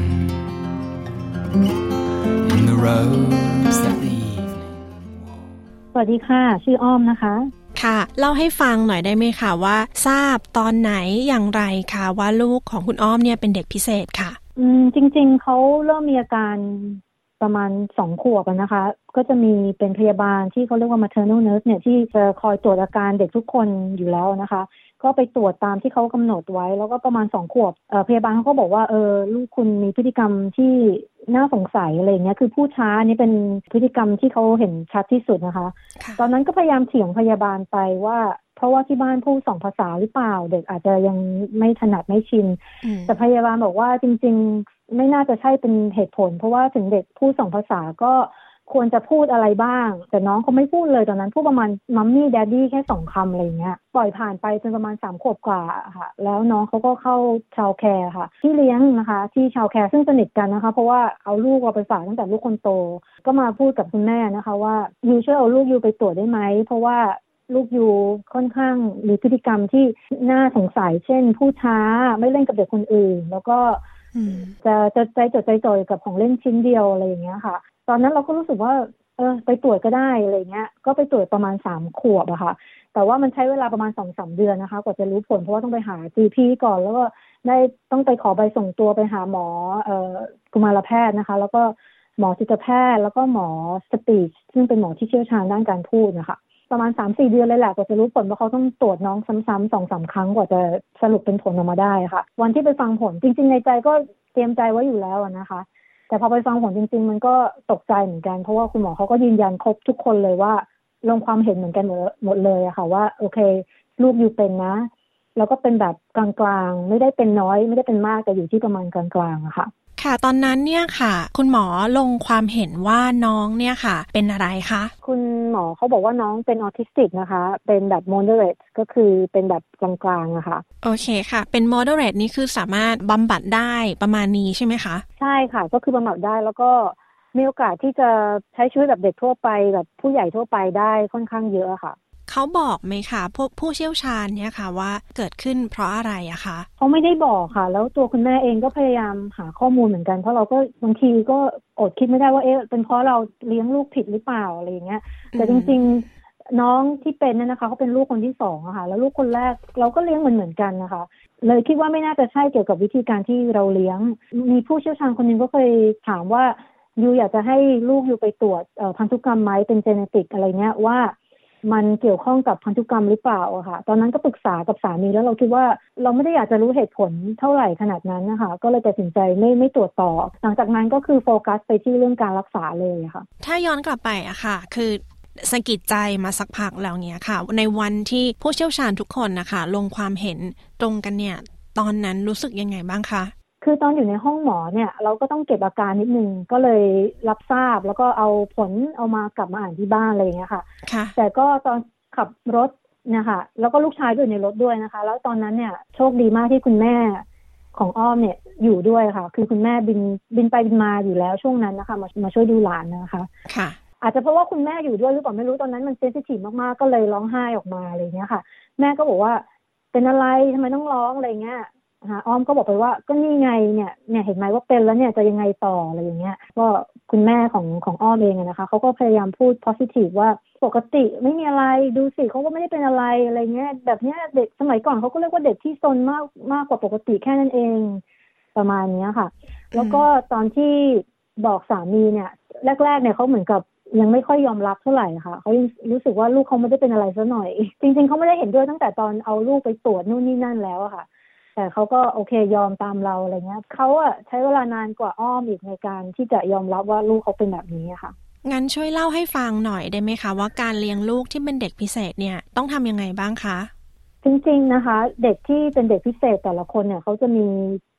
[SPEAKER 10] in the robes that the evening
[SPEAKER 7] สวัสดีค่ะชื่ออ้อมนะคะ
[SPEAKER 5] ค่ะเล่าให้ฟังหน่อยได้ไหมคะว่าทราบตอนไหนอย่างไรคะว่าลูกของคุณอ้อมเนี่ยเป็นเด็กพิเศษค่ะ
[SPEAKER 7] อืมจริงๆเขาเริ่มมีอาการประมาณสองขวบนะคะก็จะมีเป็นพยาบาลที่เขาเรียกว่า maternal nurse เนี่ยที่จะคอยตรวจอาการเด็กทุกคนอยู่แล้วนะคะก็ไปตรวจตามที่เขากำหนดไว้แล้วก็ประมาณสองขวบเอ่อพยาบาลเขาก็บอกว่าเออลูกคุณมีพฤติกรรมที่น่าสงสัยอะไรอย่างเงี้ยคือพูดช้านี่เป็นพฤติกรรมที่เขาเห็นชัดที่สุดนะคะตอนนั้นก็พยายามเถียงพยาบาลไปว่าเพราะว่าที่บ้านพูดสองภาษาหรือเปล่าเด็กอาจจะยังไม่ถนัดไม่ชินแต่พยาบาลบอกว่าจริงๆไม่น่าจะใช่เป็นเหตุผลเพราะว่าถึงเด็กพูดสองภาษาก็ควรจะพูดอะไรบ้างแต่น้องเขาไม่พูดเลยตอนนั้นพูดประมาณมัมมี่แดดดี้แค่สองคำอะไรอย่างเงี้ยปล่อยผ่านไปจนประมาณสามขวบกว่าค่ะแล้วน้องเขาก็เข้าชาวแคร์ค่ะที่เลี้ยงนะคะที่ชาวแคร์ซึ่งสนิทกันนะคะเพราะว่าเอาลูกเราไปฝากตั้งแต่ลูกคนโตก็มาพูดกับคุณแม่นะคะว่ายูช่วยเอาลูกยูไปตรวจได้ไหมเพราะว่าลูกยูค่อนข้างมีพฤติกรรมที่น่าสงสัยเช่นพูดช้าไม่เล่นกับเด็กคนอื่นแล้วก็จะจะใจจดใจจ่อกับของเล่นชิ้นเดียวอะไรอย่างเงี้ยค่ะตอนนั้นเราก็รู้สึกว่าเออไปตรวจก็ได้อะไรเงี้ยก็ไปตรวจประมาณสามขวบอะค่ะแต่ว่ามันใช้เวลาประมาณ สองถึงสาม เดือนนะคะกว่าจะรู้ผลเพราะว่าต้องไปหา จี พี ก่อนแล้วก็ได้ต้องไปขอใบส่งตัวไปหาหมอเอ่อกุมารแพทย์นะคะแล้วก็หมอจิตแพทย์แล้วก็หมอสปีชซึ่งเป็นหมอที่เชี่ยวชาญด้านการพูดนะคะประมาณ สามถึงสี่ เดือนเลยแหละกว่าจะรู้ผลเพราะเขาต้องตรวจน้องซ้ำๆ สองถึงสาม ครั้งกว่าจะสรุปเป็นผลออกมาได้ค่ะวันที่ไปฟังผลจริงๆในใจก็เตรียมใจไว้อยู่แล้วนะคะแต่พอไปฟังผลจริงๆมันก็ตกใจเหมือนกันเพราะว่าคุณหมอเขาก็ยืนยันครบทุกคนเลยว่าลงความเห็นเหมือนกันหมดเลยอะค่ะว่าโอเคลูกอยู่เป็นนะแล้วก็เป็นแบบกลางๆไม่ได้เป็นน้อยไม่ได้เป็นมากแต่อยู่ที่ประมาณกลางๆอะค่ะ
[SPEAKER 5] ค่ะตอนนั้นเนี่ยค่ะคุณหมอลงความเห็นว่าน้องเนี่ยค่ะเป็นอะไรคะ
[SPEAKER 7] คุณหมอเขาบอกว่าน้องเป็นออทิสติกนะคะเป็นแบบ moderate ก็คือเป็นแบบกลางๆอะค่ะ
[SPEAKER 5] โอเคค่ะเป็น moderate นี่คือสามารถบำบัดได้ประมาณนี้ใช่ไหมคะ
[SPEAKER 7] ใช่ค่ะก็คือบำบัดได้แล้วก็มีโอกาสที่จะใช้ชีวิตแบบเด็กทั่วไปแบบผู้ใหญ่ทั่วไปได้ค่อนข้างเยอะค่ะ
[SPEAKER 5] เขาบอกไหมคะพวกผู้เชี่ยวชาญเนี่ยค่ะว่าเกิดขึ้นเพราะอะไรอะคะ
[SPEAKER 7] เขาไม่ได้บอกค่ะแล้วตัวคุณแม่เองก็พยายามหาข้อมูลเหมือนกันเพราะเราก็บางทีก็อดคิดไม่ได้ว่าเอ๊ะเป็นเพราะเราเลี้ยงลูกผิดหรือเปล่าอะไรอย่างเงี้ยแต่จริงๆน้องที่เป็นเนี่ยนะคะเขาเป็นลูกคนที่สองอะค่ะแล้วลูกคนแรกเราก็เลี้ยงเหมือนเหมือนกันนะคะเลยคิดว่าไม่น่าจะใช่เกี่ยวกับวิธีการที่เราเลี้ยงมีผู้เชี่ยวชาญคนนึงก็เคยถามว่ายูอยากจะให้ลูกยูไปตรวจพันธุกรรมไหมเป็นเจเนติกอะไรเงี้ยว่ามันเกี่ยวข้องกับพันธุกรรมหรือเปล่าอะค่ะตอนนั้นก็ปรึกษากับสามีแล้วเราคิดว่าเราไม่ได้อยากจะรู้เหตุผลเท่าไหร่ขนาดนั้นนะคะก็เลยตัดสินใจไม่ไม่ตรวจต่อหลังจากนั้นก็คือโฟกัสไปที่เรื่องการรักษาเลยค่ะ
[SPEAKER 5] ถ้าย้อนกลับไปอะค่ะคือสะกิดใจมาสักพักแล้วเนี้ยค่ะในวันที่ผู้เชี่ยวชาญทุกคนนะคะลงความเห็นตรงกันเนี่ยตอนนั้นรู้สึกยังไงบ้างคะ
[SPEAKER 7] คือตอนอยู่ในห้องหมอเนี่ยเราก็ต้องเก็บอาการนิดนึงก็เลยรับทราบแล้วก็เอาผลเอามากลับมาอ่านที่บ้านอะไรอย่างเงี้ยค่ะแต่ก็ตอนขับรถนะคะแล้วก็ลูกชายอยู่ในรถด้วยนะคะแล้วตอนนั้นเนี่ยโชคดีมากที่คุณแม่ของอ้อมเนี่ยอยู่ด้วยค่ะคือคุณแม่บินบินไปบินมาอยู่แล้วช่วงนั้นนะคะมามาช่วยดูหลานนะคะ
[SPEAKER 5] ค่ะ
[SPEAKER 7] อาจจะเพราะว่าคุณแม่อยู่ด้วยหรือเปล่าไม่รู้ตอนนั้นมันเซนซิทีฟมากๆก็เลยร้องไห้ออกมาอะไรอย่างเงี้ยค่ะแม่ก็บอกว่าเป็นอะไรทำไมต้องร้องอะไรเงี้ยอ้อมก็บอกไปว่าก็นี่ไงเนี่ยเนี่ยเห็นไหมว่าเป็นแล้วเนี่ยจะยังไงต่ออะไรอย่างเงี้ยก็คุณแม่ของของอ้อมเองนะคะเขาก็พยายามพูด positive ว่าปกติไม่มีอะไรดูสิเขาก็ไม่ได้เป็นอะไรอะไรเงี้ยแบบเนี้ยเด็กสมัยก่อนเขาก็เรียกว่าเด็กที่ซนมากมากกว่าปกติแค่นั้นเองประมาณนี้ค่ะแล้วก็ตอนที่บอกสามีเนี่ยแรกๆเนี่ยเขาเหมือนกับยังไม่ค่อยยอมรับเท่าไหร่ค่ะเขายังรู้สึกว่าลูกเขาไม่ได้เป็นอะไรซะหน่อยจริงๆเขาไม่ได้เห็นด้วยตั้งแต่ตอนเอาลูกไปตรวจนู่นนี่นั่นแล้วอะค่ะแต่เขาก็โอเคยอมตามเราอะไรเงี้ยเขาอะใช้เวลานานกว่าอ้อมอีกในการที่จะยอมรับว่าลูกเขาเป็นแบบนี้ค่ะ
[SPEAKER 5] งั้นช่วยเล่าให้ฟังหน่อยได้ไหมคะว่าการเลี้ยงลูกที่เป็นเด็กพิเศษเนี่ยต้องทำยังไงบ้างคะ
[SPEAKER 7] จริงๆนะคะเด็กที่เป็นเด็กพิเศษแต่ละคนเนี่ยเขาจะมี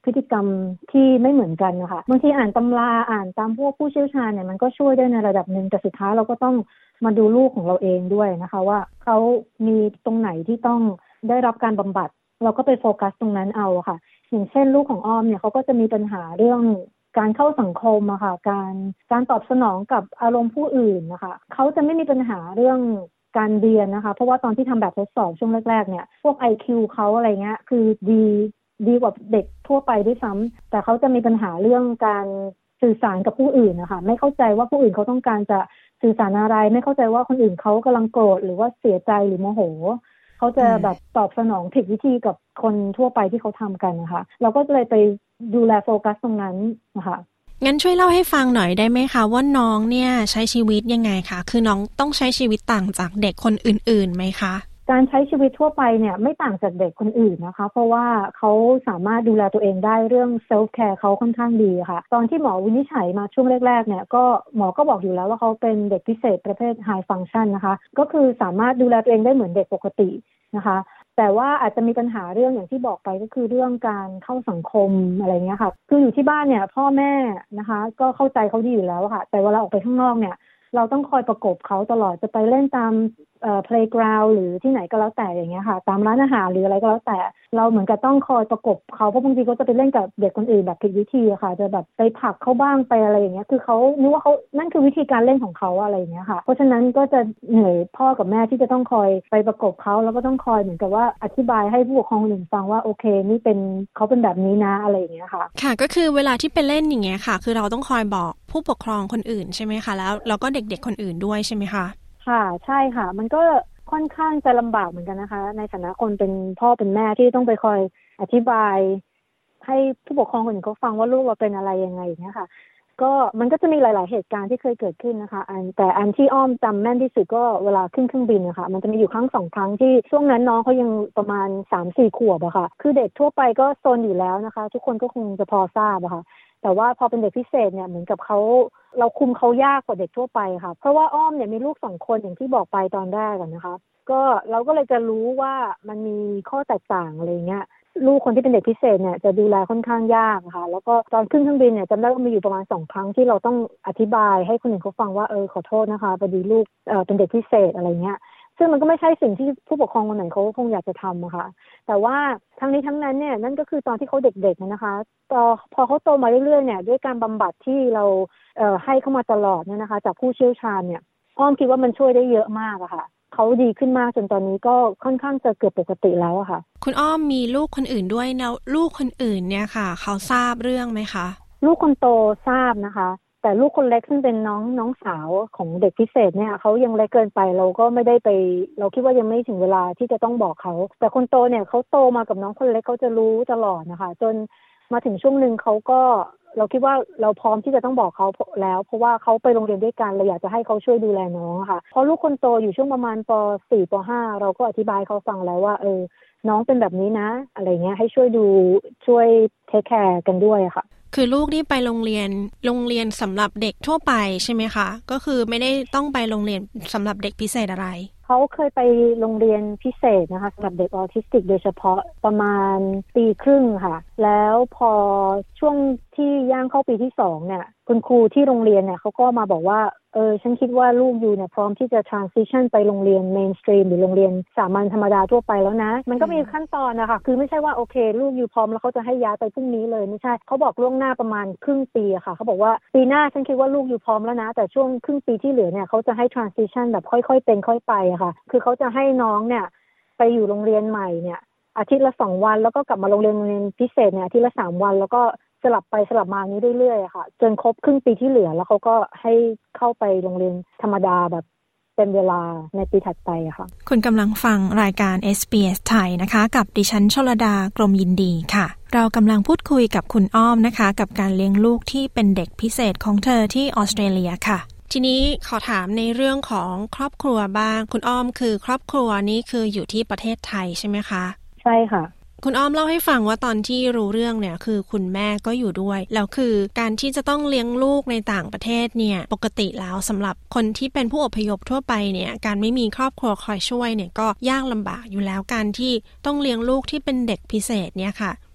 [SPEAKER 7] พฤติกรรมที่ไม่เหมือนกันนะคะบางทีอ่านตำราอ่านตามพวกผู้เชี่ยวชาญเนี่ยมันก็ช่วยได้ในระดับนึงแต่สุดท้ายเราก็ต้องมาดูลูกของเราเองด้วยนะคะว่าเขามีตรงไหนที่ต้องได้รับการบำบัดเราก็ไปโฟกัสตรงนั้นเอาค่ะอย่างเช่นลูกของอ้อมเนี่ยเขาก็จะมีปัญหาเรื่องการเข้าสังคมอะค่ะการการตอบสนองกับอารมณ์ผู้อื่นนะคะเขาจะไม่มีปัญหาเรื่องการเรียนนะคะเพราะว่าตอนที่ทำแบบทดสอบช่วงแรกๆเนี่ยพวก ไอ คิว เขาอะไรเงี้ยคือดีดีกว่าเด็กทั่วไปด้วยซ้ำแต่เขาจะมีปัญหาเรื่องการสื่อสารกับผู้อื่นนะคะไม่เข้าใจว่าผู้อื่นเขาต้องการจะสื่อสารอะไรไม่เข้าใจว่าคนอื่นเขากำลังโกรธหรือว่าเสียใจหรือโมโหเขาจะแบบตอบสนองผิดวิธีกับคนทั่วไปที่เขาทำกันนะคะเราก็เลยไปดูแลโฟกัสตรงนั้นนะคะ
[SPEAKER 5] งั้นช่วยเล่าให้ฟังหน่อยได้ไหมคะว่าน้องเนี่ยใช้ชีวิตยังไงคะคือน้องต้องใช้ชีวิตต่างจากเด็กคนอื่นๆไหมคะ
[SPEAKER 7] การใช้ชีวิตทั่วไปเนี่ยไม่ต่างจากเด็กคนอื่นนะคะเพราะว่าเขาสามารถดูแลตัวเองได้เรื่องเซลฟ์แคร์เขาค่อนข้างดีค่ะตอนที่หมอวินิจฉัยมาช่วงแรกๆเนี่ยก็หมอก็บอกอยู่แล้วว่าเขาเป็นเด็กพิเศษประเภท High Function นะคะก็คือสามารถดูแลตัวเองได้เหมือนเด็กปกตินะคะแต่ว่าอาจจะมีปัญหาเรื่องอย่างที่บอกไปก็คือเรื่องการเข้าสังคมอะไรเงี้ยค่ะคืออยู่ที่บ้านเนี่ยพ่อแม่นะคะก็เข้าใจเขาดีอยู่แล้วค่ะแต่เวลาออกไปข้างนอกเนี่ยเราต้องคอยประกบเขาตลอดจะไปเล่นตามเอ่อ playground หรือที่ไหนก็แล้วแต่อย่างเงี้ยค่ะตามร้านอาหารหรืออะไรก็แล้วแต่เราเหมือนกับต้องคอยประกบเขาเพราะบางทีเขาจะไปเล่นกับเด็กคนอื่นแบบผิดวิธีอะค่ะจะแบบไปผลักเขาบ้างไปอะไรอย่างเงี้ยคือเขานึกว่าเขานั่นคือวิธีการเล่นของเขาอะไรอย่างเงี้ยค่ะเพราะฉะนั้นก็จะเหนื่อยพ่อกับแม่ที่จะต้องคอยไปประกบเขาแล้วก็ต้องคอยเหมือนกับว่าอธิบายให้ผู้ปกครองคนอื่นฟังว่าโอเคนี่เป็นเขาเป็นแบบนี้นะอะไรอย่างเงี้ยค่ะ
[SPEAKER 5] ค่ะก็คือเวลาที่ไปเล่นอย่างเงี้ยค่ะคือเราต้องคอยบอกผู้ปกครองคนอื่นใช่ไหมคะแล้วเราก็เด็กๆคนอื่นด้วยใช่ไหมคะ
[SPEAKER 7] ค่ะใช่ค่ะมันก็ค่อนข้างจะลำบากเหมือนกันนะคะในฐานะคนเป็นพ่อเป็นแม่ที่ต้องไปคอยอธิบายให้ผู้ปกครองคนอื่นเขาฟังว่าลูกเราเป็นอะไรยังไงอย่างเงี้ยค่ะก็มันก็จะมีหลายๆเหตุการณ์ที่เคยเกิดขึ้นนะคะอันแต่อันที่อ้อมจำแม่นที่สุดก็เวลาขึ้นเครื่องบินนะคะมันจะมีอยู่ครั้งสองครั้งที่ช่วงนั้นน้องเขายังประมาณ สามสี่ ขวบอะค่ะคือเด็กทั่วไปก็โซนอยู่แล้วนะคะทุกคนก็คงจะพอทราบอะค่ะแต่ว่าพอเป็นเด็กพิเศษเนี่ยเหมือนกับเขาเราคุมเขายากกว่าเด็กทั่วไปค่ะเพราะว่าอ้อมเนี่ยมีลูกสองคนอย่างที่บอกไปตอนแรกกันนะคะก็เราก็เลยจะรู้ว่ามันมีข้อแตกต่างอะไรเงี้ยลูกคนที่เป็นเด็กพิเศษเนี่ยจะดูแลค่อนข้างยากค่ะแล้วก็ตอนขึ้นเครื่องบินเนี่ยจำได้ว่ามีอยู่ประมาณสองครั้งที่เราต้องอธิบายให้คนอื่นเขาฟังว่าเออขอโทษนะคะพอดีลูกเออเป็นเด็กพิเศษอะไรเงี้ยซึ่งมันก็ไม่ใช่สิ่งที่ผู้ปกครองคนไหนเขาคงอยากจะทำอะค่ะแต่ว่าทั้งนี้ทั้งนั้นเนี่ยนั่นก็คือตอนที่เขาเด็กๆนะคะพอพอเขาโตมาเรื่อยๆเนี่ยด้วยการบำบัดที่เราเอ่อให้เข้ามาตลอดเนี่ยนะคะจากผู้เชี่ยวชาญเนี่ยอ้อมคิดว่ามันช่วยได้เยอะมากอะค่ะเขาดีขึ้นมากจนตอนนี้ก็ค่อนข้างจะเกือบปกติแล้วอะค่ะ
[SPEAKER 5] คุณอ้อมมีลูกคนอื่นด้วยแล้วลูกคนอื่นเนี่ยค่ะเขาทราบเรื่องไหมคะ
[SPEAKER 7] ลูกคนโตทราบนะคะแต่ลูกคนเล็กซึ่งเป็นน้องน้องสาวของเด็กพิเศษเนี่ยเขายังเล็กเกินไปเราก็ไม่ได้ไปเราคิดว่ายังไม่ถึงเวลาที่จะต้องบอกเขาแต่คนโตเนี่ยเขาโตมากับน้องคนเล็กเขาจะรู้ตลอดนะคะจนมาถึงช่วงนึงเขาก็เราคิดว่าเราพร้อมที่จะต้องบอกเขาแล้วเพราะว่าเขาไปโรงเรียนด้วยกันเราอยากจะให้เขาช่วยดูแลน้องค่ะเพราะลูกคนโตอยู่ช่วงประมาณป สี่ ป ห้าเราก็อธิบายเขาฟังแล้วว่าเออน้องเป็นแบบนี้นะอะไรเงี้ยให้ช่วยดูช่วยเทคแคร์กันด้วยค่ะ
[SPEAKER 5] คือลูกนี่ไปโรงเรียนโรงเรียนสำหรับเด็กทั่วไปใช่ไหมคะก็คือไม่ได้ต้องไปโรงเรียนสำหรับเด็กพิเศษอะไร
[SPEAKER 7] เขาเคยไปโรงเรียนพิเศษนะคะสำหรับเด็กออทิสติกโดยเฉพาะประมาณปีครึ่งค่ะแล้วพอช่วงที่ย่างเข้าปีที่สองเนี่ยคุณครูที่โรงเรียนเนี่ยเขาก็มาบอกว่าเออฉันคิดว่าลูกอยู่เนี่ยพร้อมที่จะ transition ไปโรงเรียน mainstream หรือโรงเรียนสามัญธรรมดาทั่วไปแล้วนะมันก็มีขั้นตอนนะคะคือไม่ใช่ว่าโอเคลูกอยู่พร้อมแล้วเขาจะให้ย้ายไปพรุ่งนี้เลยไม่ใช่เขาบอกล่วงหน้าประมาณครึ่งปีอะค่ะเขาบอกว่าปีหน้าฉันคิดว่าลูกอยู่พร้อมแล้วนะแต่ช่วงครึ่งปีที่เหลือเนี่ยเขาจะให้ transition แบบค่อยๆเป็นค่อยไปอะค่ะคือเขาจะให้น้องเนี่ยไปอยู่โรงเรียนใหม่เนี่ยอาทิตย์ละสองวันแล้วก็กลับมาโรงเรียนโรงเรียนพิเศษเนี่ยอาทิตย์ละสามวันแล้วก็สลับไปสลับมานี้เรื่อยๆค่ะจนครบครึ่งปีที่เหลือแล้วเขาก็ให้เข้าไปโรงเรียนธรรมดาแบบเป็นเวลาในปีถัดไปค่ะ
[SPEAKER 5] คุณกำลังฟังรายการ เอส บี เอส ไทยนะคะกับดิฉันชลดากรมยินดีค่ะเรากำลังพูดคุยกับคุณอ้อมนะคะกับการเลี้ยงลูกที่เป็นเด็กพิเศษของเธอที่ออสเตรเลียค่ะทีนี้ขอถามในเรื่องของครอบครัวบ้างคุณอ้อมคือครอบครัวนี้คืออยู่ที่ประเทศไทยใช่ไหมคะ
[SPEAKER 7] ใช่ค่ะ
[SPEAKER 5] คุณอ้อมเล่าให้ฟังว่าตอนที่รู้เรื่องเนี่ยคือคุณแม่ก็อยู่ด้วยแล้วคือการที่จะต้องเลี้ยงลูกในต่างประเทศเนี่ยปกติแล้วสำหรับคนที่เป็นผู้อพยพทั่วไปเนี่ยการไม่มีครอบครัวคอยช่วยเนี่ยก็ยากลำบากอยู่แล้วการที่ต้องเลี้ยงลูกที่เป็นเด็กพิเศษเนี่ยค่ะ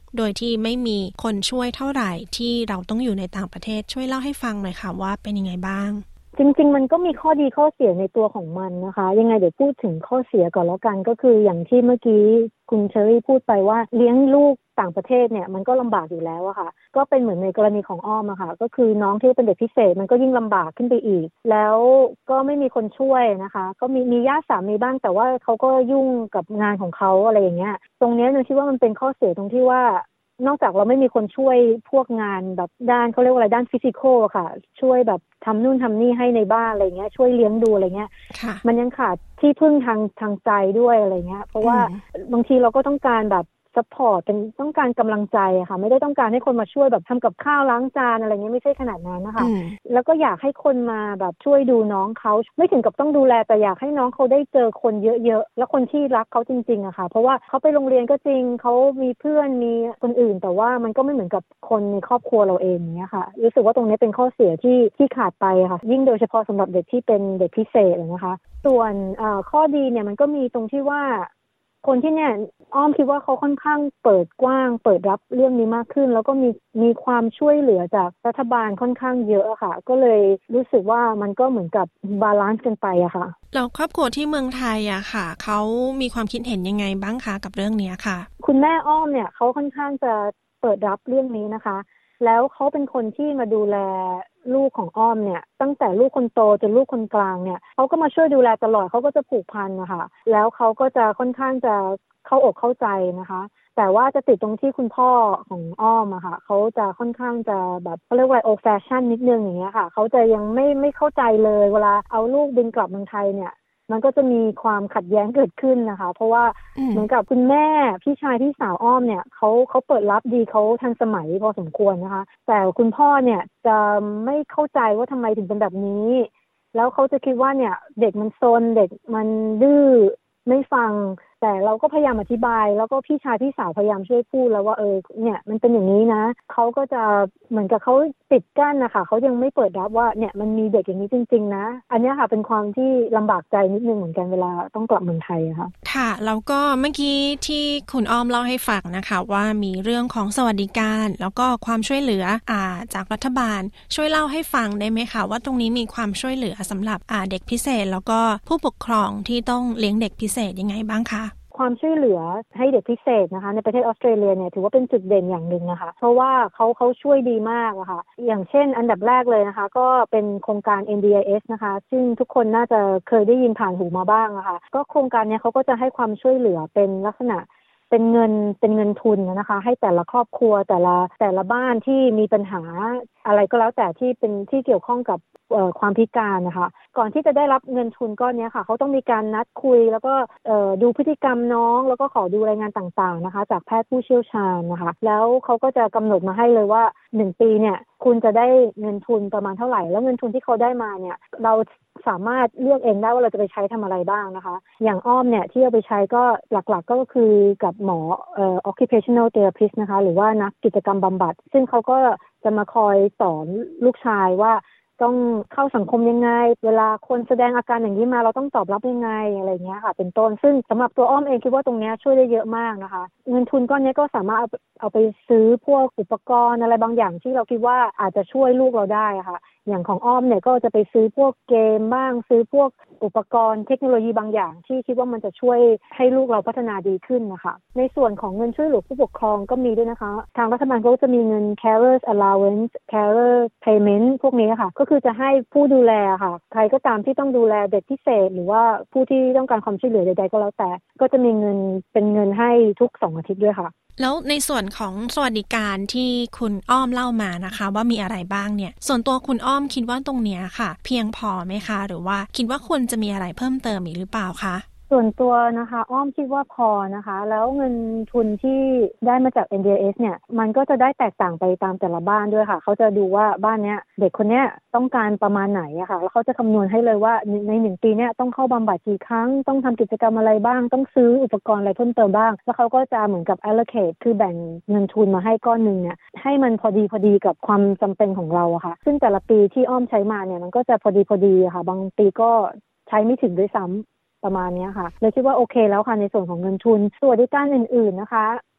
[SPEAKER 5] โดยที่ไม่มีคนช่วยเท่าไหร่ที่เราต้องอยู่ในต่างประเทศช่วยเล่าให้ฟังหน่อยค่ะว่าเป็นยังไงบ้าง
[SPEAKER 7] จริงๆมันก็มีข้อดีข้อเสียในตัวของมันนะคะยังไงเดี๋ยวพูดถึงข้อเสียก่อนแล้วกันก็คืออย่างที่เมื่อกี้คุณเชอรี่พูดไปว่าเลี้ยงลูกต่างประเทศเนี่ยมันก็ลำบากอยู่แล้วอะค่ะก็เป็นเหมือนในกรณีของอ้อมอะค่ะก็คือน้องที่เป็นเด็กพิเศษมันก็ยิ่งลำบากขึ้นไปอีกแล้วก็ไม่มีคนช่วยนะคะก็มีมีญาติสามีบ้างแต่ว่าเขาก็ยุ่งกับงานของเขาอะไรอย่างเงี้ยตรงนี้หนูคิดว่ามันเป็นข้อเสียตรงที่ว่านอกจากเราไม่มีคนช่วยพวกงานแบบด้านเขาเรียกว่าอะไรด้านฟิสิกอลอะค่ะช่วยแบบทำนู่นทำนี่ให้ในบ้านอะไรเงี้ยช่วยเลี้ยงดูอะไรเงี้ยมันยังขาดที่พึ่งทางทางใจด้วยอะไรเงี้ยเพราะว่าบางทีเราก็ต้องการแบบซัพพอร์ตเป็นต้องการกำลังใจอะค่ะไม่ได้ต้องการให้คนมาช่วยแบบทำกับข้าวล้างจานอะไรเงี้ยไม่ใช่ขนาดนั้นนะคะแล้วก็อยากให้คนมาแบบช่วยดูน้องเขาไม่ถึงกับต้องดูแลแต่อยากให้น้องเขาได้เจอคนเยอะๆแล้วคนที่รักเขาจริงๆอะค่ะเพราะว่าเขาไปโรงเรียนก็จริงเขามีเพื่อนมีคนอื่นแต่ว่ามันก็ไม่เหมือนกับคนในครอบครัวเราเองเนี้ยค่ะรู้สึกว่าตรงนี้เป็นข้อเสียที่ที่ขาดไปค่ะยิ่งโดยเฉพาะสำหรับเด็กที่เป็นเด็กพิเศษนะคะส่วนข้อดีเนี่ยมันก็มีตรงที่ว่าคนที่เนี่ยอ้อมคิดว่าเขาค่อนข้างเปิดกว้างเปิดรับเรื่องนี้มากขึ้นแล้วก็มีมีความช่วยเหลือจากรัฐบาลค่อนข้างเยอะอะค่ะก็เลยรู้สึกว่ามันก็เหมือนกับบาลานซ์กันไปอะค่ะ
[SPEAKER 5] แล้วครอบครัวที่เมืองไทยอะค่ะเขามีความคิดเห็นยังไงบ้างคะกับเรื่องนี้ค่ะ
[SPEAKER 7] คุณแม่อ้อมเนี่ยเขาค่อนข้างจะเปิดรับเรื่องนี้นะคะแล้วเขาเป็นคนที่มาดูแลลูกของอ้อมเนี่ยตั้งแต่ลูกคนโตจนลูกคนกลางเนี่ยเขาก็มาช่วยดูแลตลอดเขาก็จะผูกพันนะคะแล้วเขาก็จะค่อนข้างจะเข้าอกเข้าใจนะคะแต่ว่าจะติดตรงที่คุณพ่อของอ้อมอะค่ะเขาจะค่อนข้างจะแบบเขาเรียกว่าโอแฟชั่นนิดนึงอย่างเงี้ยค่ะเขาจะยังไม่ไม่เข้าใจเลยเวลาเอาลูกบินกลับเมืองไทยเนี่ยมันก็จะมีความขัดแย้งเกิดขึ้นนะคะเพราะว่าเหมือนกับคุณแม่พี่ชายพี่สาวอ้อมเนี่ยเขาเขาเปิดรับดีเขาทันสมัยพอสมควรนะคะแต่คุณพ่อเนี่ยจะไม่เข้าใจว่าทำไมถึงเป็นแบบนี้แล้วเขาจะคิดว่าเนี่ยเด็กมันซนเด็กมันดื้อไม่ฟังแต่เราก็พยายามอธิบายแล้วก็พี่ชายพี่สาวพยายามช่วยพูดแล้วว่าเออเนี่ยมันเป็นอย่างนี้นะเขาก็จะเหมือนกับเขาปิดกั้นนะคะเขายังไม่เปิดรับว่าเนี่ยมันมีเด็กอย่างนี้จริงๆนะอันนี้ค่ะเป็นความที่ลำบากใจนิดนึงเหมือนกันเวลาต้องกลับเมืองไทยอะค่ะ
[SPEAKER 5] ค่ะแล้วก็เมื่อกี้ที่คุณอ้อมเล่าให้ฟังนะคะว่ามีเรื่องของสวัสดิการแล้วก็ความช่วยเหลืออ่าจากรัฐบาลช่วยเล่าให้ฟังได้ไหมคะว่าตรงนี้มีความช่วยเหลือสำหรับอ่าเด็กพิเศษแล้วก็ผู้ปกครองที่ต้องเลี้ยงเด็กพิเศษยังไงบ้างคะ
[SPEAKER 7] ความช่วยเหลือให้เด็กพิเศษนะคะในประเทศออสเตรเลียเนี่ยถือว่าเป็นจุดเด่นอย่างหนึ่งนะคะเพราะว่าเขาเขาช่วยดีมากอะค่ะอย่างเช่นอันดับแรกเลยนะคะก็เป็นโครงการ เอ็น ดี ไอ เอส นะคะซึ่งทุกคนน่าจะเคยได้ยินผ่านหูมาบ้างอะค่ะก็โครงการนี้เขาก็จะให้ความช่วยเหลือเป็นลักษณะเป็นเงินเป็นเงินทุนนะคะให้แต่ละครอบครัวแต่ละแต่ละบ้านที่มีปัญหาอะไรก็แล้วแต่ที่เป็นที่เกี่ยวข้องกับความพิการนะคะก่อนที่จะได้รับเงินทุนก้อนนี้ค่ะเขาต้องมีการนัดคุยแล้วก็ดูพฤติกรรมน้องแล้วก็ขอดูรายงานต่างๆนะคะจากแพทย์ผู้เชี่ยวชาญนะคะแล้วเขาก็จะกำหนดมาให้เลยว่าหนึ่งปีเนี่ยคุณจะได้เงินทุนประมาณเท่าไหร่แล้วเงินทุนที่เขาได้มาเนี่ยเราสามารถเลือกเองได้ว่าเราจะไปใช้ทำอะไรบ้างนะคะอย่างอ้อมเนี่ยที่เอาไปใช้ก็หลักๆก็คือกับหมอเอ่อ occupational therapist นะคะหรือว่านักกิจกรรมบำบัดซึ่งเขาก็จะมาคอยสอนลูกชายว่าต้องเข้าสังคมยังไงเวลาคนแสดงอาการอย่างนี้มาเราต้องตอบรับยังไงอะไรเงี้ยค่ะเป็นต้นซึ่งสำหรับตัวอ้อมเองคิดว่าตรงนี้ช่วยได้เยอะมากนะคะเงินทุนก้อนนี้ก็สามารถเอาเอาไปซื้อพวกอุปกรณ์อะไรบางอย่างที่เราคิดว่าอาจจะช่วยลูกเราได้ค่ะอย่างของอ้อมเนี่ยก็จะไปซื้อพวกเกมบ้างซื้อพวกอุปกรณ์เทคโนโลยีบางอย่างที่คิดว่ามันจะช่วยให้ลูกเราพัฒนาดีขึ้นนะคะในส่วนของเงินช่วยเหลือผู้ปกครองก็มีด้วยนะคะทางรัฐบาลก็จะมีเงิน carers allowance carer payment พวกนี้ค่ะก็คือจะให้ผู้ดูแลค่ะใครก็ตามที่ต้องดูแลเด็กพิเศษหรือว่าผู้ที่ต้องการความช่วยเหลือใดๆก็แล้วแต่ก็จะมีเงินเป็นเงินให้ทุกสองอาทิตย์ด้วยค่ะ
[SPEAKER 5] แล้วในส่วนของสวัสดิการที่คุณอ้อมเล่ามานะคะว่ามีอะไรบ้างเนี่ยส่วนตัวคุณอ้อมคิดว่าตรงเนี้ยค่ะเพียงพอไหมคะหรือว่าคิดว่าควรจะมีอะไรเพิ่มเติมอีกหรือเปล่าคะ
[SPEAKER 7] ส่วนตัวนะคะอ้อมคิดว่าพอนะคะแล้วเงินทุนที่ได้มาจาก เอ็น ดี ไอ เอส เนี่ยมันก็จะได้แตกต่างไปตามแต่ละบ้านด้วยค่ะเขาจะดูว่าบ้านเนี้ยเด็กคนเนี้ยต้องการประมาณไหนอะค่ะแล้วเขาจะคำนวณให้เลยว่าในหนึ่งปีเนี้ยต้องเข้าบำบัดกี่ครั้งต้องทำกิจกรรมอะไรบ้างต้องซื้ออุปกรณ์อะไรเพิ่มเติมบ้างแล้วเขาก็จะเหมือนกับ allocate คือแบ่งเงินทุนมาให้ก้อนนึงเนี่ยให้มันพอดีพอดีกับความจำเป็นของเราอะค่ะซึ่งแต่ละปีที่อ้อมใช้มาเนี่ยมันก็จะพอดีพอดีอะค่ะบางปีก็ใช้ไม่ถึงด้วยซ้ำประมาณนี้ค่ะเลยคิดว่าโอเคแล้วค่ะในส่วนของเงินทุนสวัสดิการอื่นๆนะคะ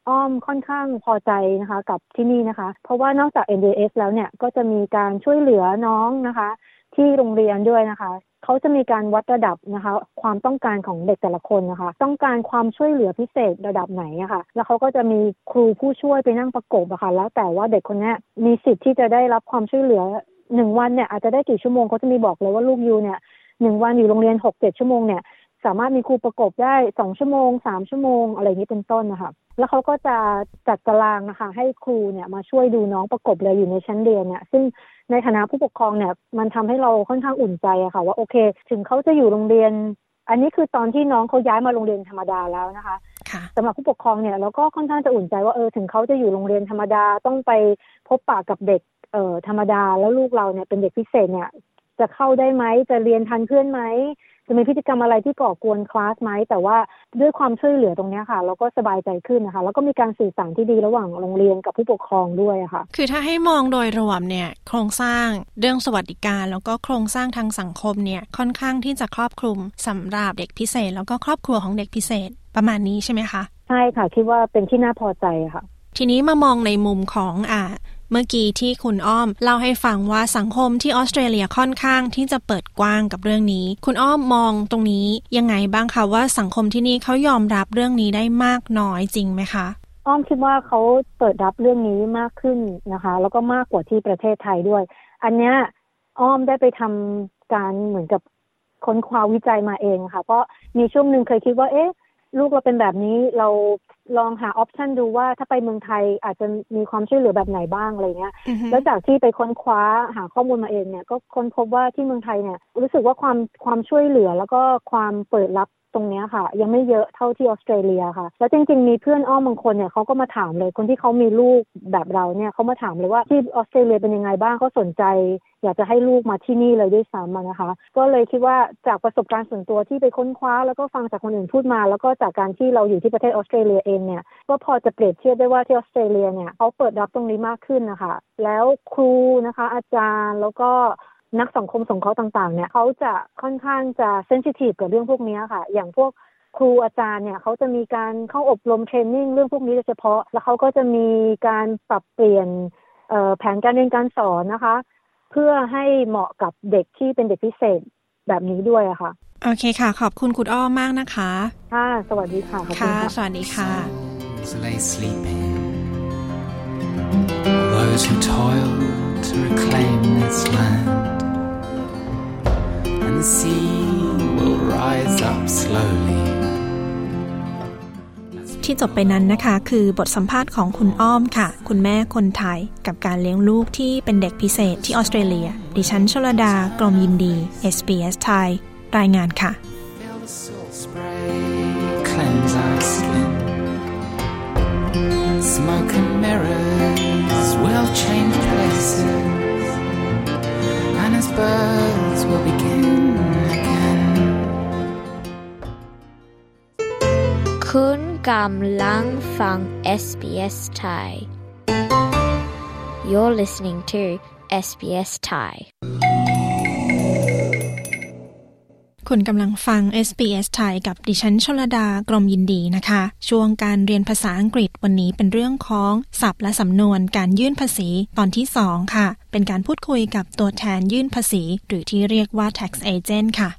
[SPEAKER 7] อ้อมค่อนข้างพอใจนะคะกับที่นี่นะคะเพราะว่านอกจาก เอ็น ดี เอส แล้วเนี่ยก็จะมีการช่วยเหลือน้องนะคะที่โรงเรียนด้วยนะคะเขาจะมีการวัดระดับนะคะความต้องการของเด็กแต่ละคนนะคะต้องการความช่วยเหลือพิเศษระดับไหนอะค่ะแล้วเขาก็จะมีครูผู้ช่วยไปนั่งประกบอะค่ะแล้วแต่ว่าเด็กคนนี้มีสิทธิ์ที่จะได้รับความช่วยเหลือหนึ่งวันเนี่ยอาจจะได้กี่ชั่วโมงเขาจะมีบอกเลยว่าลูกยูเนี่ยหนึ่งวันอยู่โรงเรียน หกเจ็ด ชั่วโมงเนี่ยสามารถมีครูประกบได้สองชั่วโมงสามชั่วโมงอะไรอย่างนี้เป็นต้นนะคะแล้วเขาก็จะจัดตารางนะคะให้ครูเนี่ยมาช่วยดูน้องประกบเลยอยู่ในชั้นเรียนเนี่ยซึ่งในฐานะผู้ปกครองเนี่ยมันทำให้เราค่อนข้างอุ่นใจอะค่ะว่าโอเคถึงเขาจะอยู่โรงเรียนอันนี้คือตอนที่น้องเขาย้ายมาโรงเรียนธรรมดาแล้วนะคะสำหรับผู้ปกครองเนี่ยเราก็ค่อนข้างจะอุ่นใจว่าเออถึงเขาจะอยู่โรงเรียนธรรมดาต้องไปพบปะกับเด็กเอ่อธรรมดาแล้วลูกเราเนี่ยเป็นเด็กพิเศษเนี่ยจะเข้าได้ไหมจะเรียนทันเพื่อนไหมจะมีพฤติกรรมอะไรที่ก่อกวนคลาสไหมแต่ว่าด้วยความช่วยเหลือตรงนี้ค่ะเราก็สบายใจขึ้นนะคะแล้วก็มีการสื่อสารที่ดีระหว่างโรงเรียนกับผู้ปกครองด้วยค่ะ
[SPEAKER 5] คือถ้าให้มองโดยรวมเนี่ยโครงสร้างเรื่องสวัสดิการแล้วก็โครงสร้างทางสังคมเนี่ยค่อนข้างที่จะครอบคลุมสำหรับเด็กพิเศษแล้วก็ครอบครัวของเด็กพิเศษประมาณนี้ใช่ไหมคะ
[SPEAKER 7] ใช่ค่ะคิดว่าเป็นที่น่าพอใจค่ะ
[SPEAKER 5] ทีนี้มามองในมุมของอ่าเมื่อกี้ที่คุณอ้อมเล่าให้ฟังว่าสังคมที่ออสเตรเลียค่อนข้างที่จะเปิดกว้างกับเรื่องนี้คุณอ้อมมองตรงนี้ยังไงบ้างคะว่าสังคมที่นี่เขายอมรับเรื่องนี้ได้มากน้อยจริงไหมคะ
[SPEAKER 7] อ้อมคิดว่าเขาเปิดรับเรื่องนี้มากขึ้นนะคะแล้วก็มากกว่าที่ประเทศไทยด้วยอันเนี้ยอ้อมได้ไปทำการเหมือนกับค้นคว้าวิจัยมาเองค่ะเพราะมีช่วงนึงเคยคิดว่าเอ๊ะลูกเราเป็นแบบนี้เราลองหาออปชันดูว่าถ้าไปเมืองไทยอาจจะมีความช่วยเหลือแบบไหนบ้างอะไรเงี้ย mm-hmm. แล้วจากที่ไปค้นคว้าหาข้อมูลมาเองเนี่ยก็ค้นพบว่าที่เมืองไทยเนี่ยรู้สึกว่าความความช่วยเหลือแล้วก็ความเปิดรับตรงนี้ค่ะยังไม่เยอะเท่าที่ออสเตรเลียค่ะแล้วจริงๆมีเพื่อนอ้อมบางคนเนี่ยเขาก็มาถามเลยคนที่เขามีลูกแบบเราเนี่ยเขามาถามเลยว่าที่ออสเตรเลียเป็นยังไงบ้างเขาสนใจอยากจะให้ลูกมาที่นี่เลยด้วยซ้ำนะคะก็เลยคิดว่าจากประสบการณ์ส่วนตัวที่ไปค้นคว้าแล้วก็ฟังจากคนอื่นพูดมาแล้วก็จากการที่เราอยู่ที่ประเทศออสเตรเลียเองเนี่ยก็พอจะเปรียบเทียบได้ว่าที่ออสเตรเลียเนี่ยเขาเปิดรับตรงนี้มากขึ้นนะคะแล้วครูนะคะอาจารย์แล้วก็นักสังคมสงเคราะห์ต่างๆเนี่ยเขาจะค่อนข้างจะเซนซิทีฟกับเรื่องพวกนี้ค่ะอย่างพวกครูอาจารย์เนี่ยเขาจะมีการเข้าอบรมเทรนนิ่งเรื่องพวกนี้โดยเฉพาะแล้วเขาก็จะมีการปรับเปลี่ยนแผนการเรียนการสอนนะคะเพื่อให้เหมาะกับเด็กที่เป็นเด็กพิเศษแบบนี้ด้วยอะค่ะ
[SPEAKER 5] โอเคค่ะขอบคุณคุณอ้อมมากนะคะ
[SPEAKER 7] ค่ะสวัสดีค่ะ
[SPEAKER 5] ค่ะสวัสดีค่ะ
[SPEAKER 10] Lay sleeping those who toil to reclaim this land and the sea will rise up slowly
[SPEAKER 5] ที่จบไปนั้นนะคะคือบทสัมภาษณ์ของคุณอ้อมค่ะคุณแม่คนไทยกับการเลี้ยงลูกที่เป็นเด็กพิเศษที่ออสเตรเลียดิฉันชลดากรมยินดี เอส บี เอส ไทยรายงานค่ะ
[SPEAKER 10] Smoke and mirrors will change places and as birds will begin again
[SPEAKER 2] คุณกำลังฟัง เอส บี เอส Thai You're listening to เอส บี เอส Thai
[SPEAKER 5] คุณกำลังฟัง เอส บี เอส ไทยกับดิฉันชลดากรมยินดีนะคะช่วงการเรียนภาษาอังกฤษวันนี้เป็นเรื่องของศัพท์และสำนวนการยื่นภาษีตอนที่สองค่ะเป็นการพูดคุยกับตัวแทนยื่นภาษีหรือที่เรียกว่า tax agent ค่ะ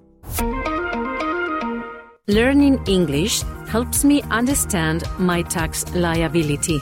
[SPEAKER 11] Learning English helps me understand my tax liability.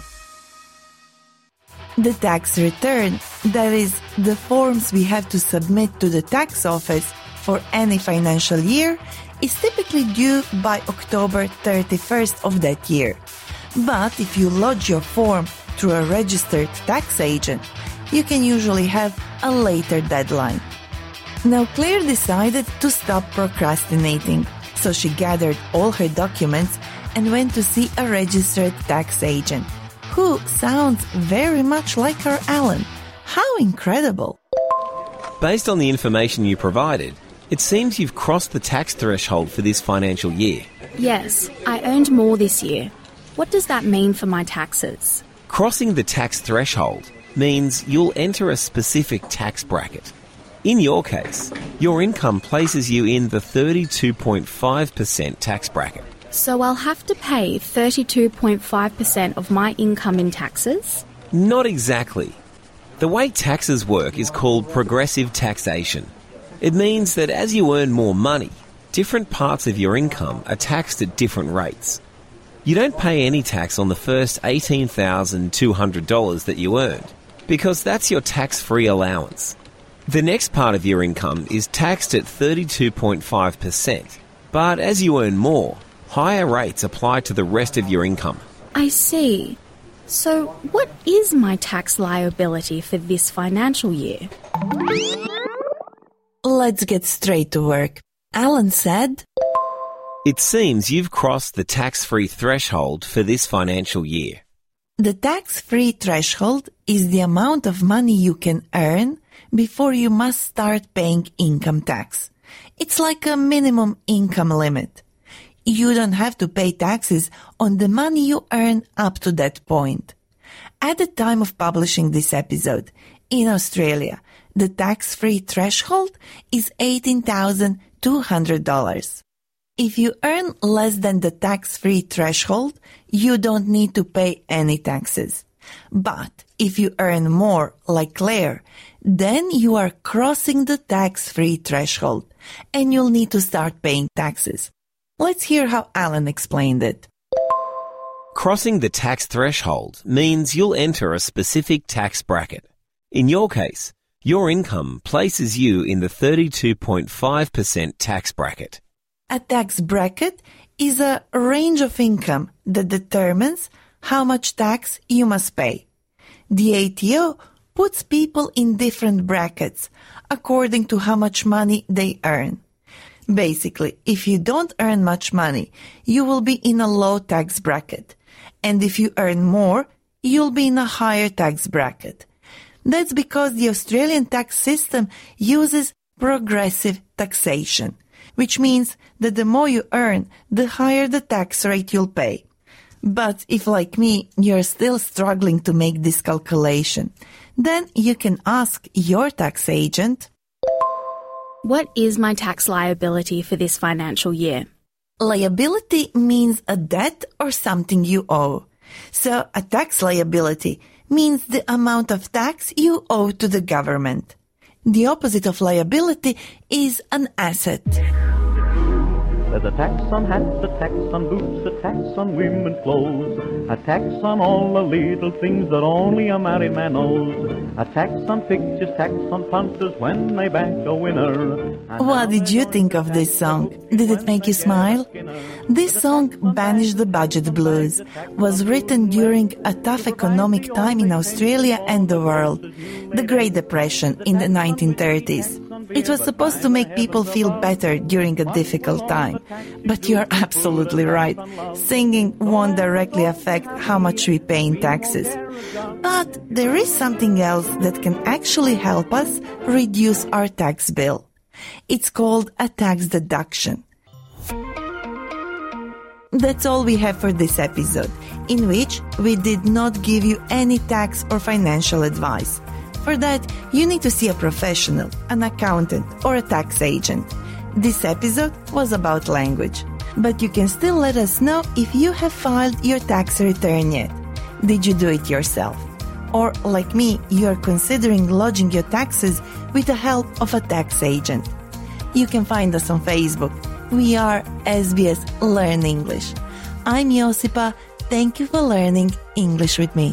[SPEAKER 12] The tax return, that is, the forms we have to submit to the tax office for any financial year, is typically due by October thirty-first of that year. But if you lodge your form through a registered tax agent, you can usually have a later deadline. Now Claire decided to stop procrastinating, so she gathered all her documents and went to see a registered tax agent, who sounds very much like her Alan. How incredible!
[SPEAKER 1] Based on the information you provided, it seems you've crossed the tax threshold for this financial year.
[SPEAKER 13] Yes, I earned more this year. What does that mean for my taxes?
[SPEAKER 1] Crossing the tax threshold means you'll enter a specific tax bracket. In your case, your income places you in the thirty-two point five percent tax bracket.
[SPEAKER 13] So I'll have to pay thirty-two point five percent of my income in taxes?
[SPEAKER 1] Not exactly. The way taxes work is called progressive taxation. It means that as you earn more money, different parts of your income are taxed at different rates. You don't pay any tax on the first eighteen thousand two hundred dollars that you earned, because that's your tax-free allowance. The next part of your income is taxed at thirty-two point five percent, but as you earn more, higher rates apply to the rest of your income.
[SPEAKER 13] I see. So what is my tax liability for this financial year?
[SPEAKER 12] Let's get straight to work. Alan said,
[SPEAKER 1] It seems you've crossed the tax-free threshold for this financial year.
[SPEAKER 12] The tax-free threshold is the amount of money you can earn before you must start paying income tax. It's like a minimum income limit. You don't have to pay taxes on the money you earn up to that point. At the time of publishing this episode, in Australia, the tax-free threshold is eighteen thousand two hundred dollars. If you earn less than the tax-free threshold, you don't need to pay any taxes. But if you earn more, like Claire, then you are crossing the tax-free threshold, and you'll need to start paying taxes. Let's hear how Alan explained it.
[SPEAKER 1] Crossing the tax threshold means you'll enter a specific tax bracket. In your case, your income places you in the thirty-two point five percent tax bracket.
[SPEAKER 12] A tax bracket is a range of income that determines how much tax you must pay. The A T O puts people in different brackets according to how much money they earn. Basically, if you don't earn much money, you will be in a low tax bracket. And if you earn more, you'll be in a higher tax bracket. That's because the Australian tax system uses progressive taxation, which means that the more you earn, the higher the tax rate you'll pay. But if, like me, you're still struggling to make this calculation, then you can ask your tax agent,
[SPEAKER 13] What is my tax liability for this financial year?
[SPEAKER 12] Liability means a debt or something you owe. So a tax liability means the amount of tax you owe to the government. The opposite of liability is an asset.
[SPEAKER 14] There's a tax on hats, a tax on boots, a tax on women's clothes, a tax on all the little things that only a married man knows, a tax on pictures, tax on punters when they back a winner.
[SPEAKER 12] What did you think of this song? Did it make you smile? This song, Banish the Budget Blues, was written during a tough economic time in Australia and the world, the Great Depression in the nineteen thirties. It was supposed to make people feel better during a difficult time. But you're absolutely right. Singing won't directly affect how much we pay in taxes. But there is something else that can actually help us reduce our tax bill. It's called a tax deduction. That's all we have for this episode, in which we did not give you any tax or financial advice. For that, you need to see a professional, an accountant, or a tax agent. This episode was about language, but you can still let us know if you have filed your tax return yet. Did you do it yourself? Or, like me, you're considering lodging your taxes with the help of a tax agent. You can find us on Facebook. We are S B S Learn English. I'm Josipa. Thank you for learning English with me.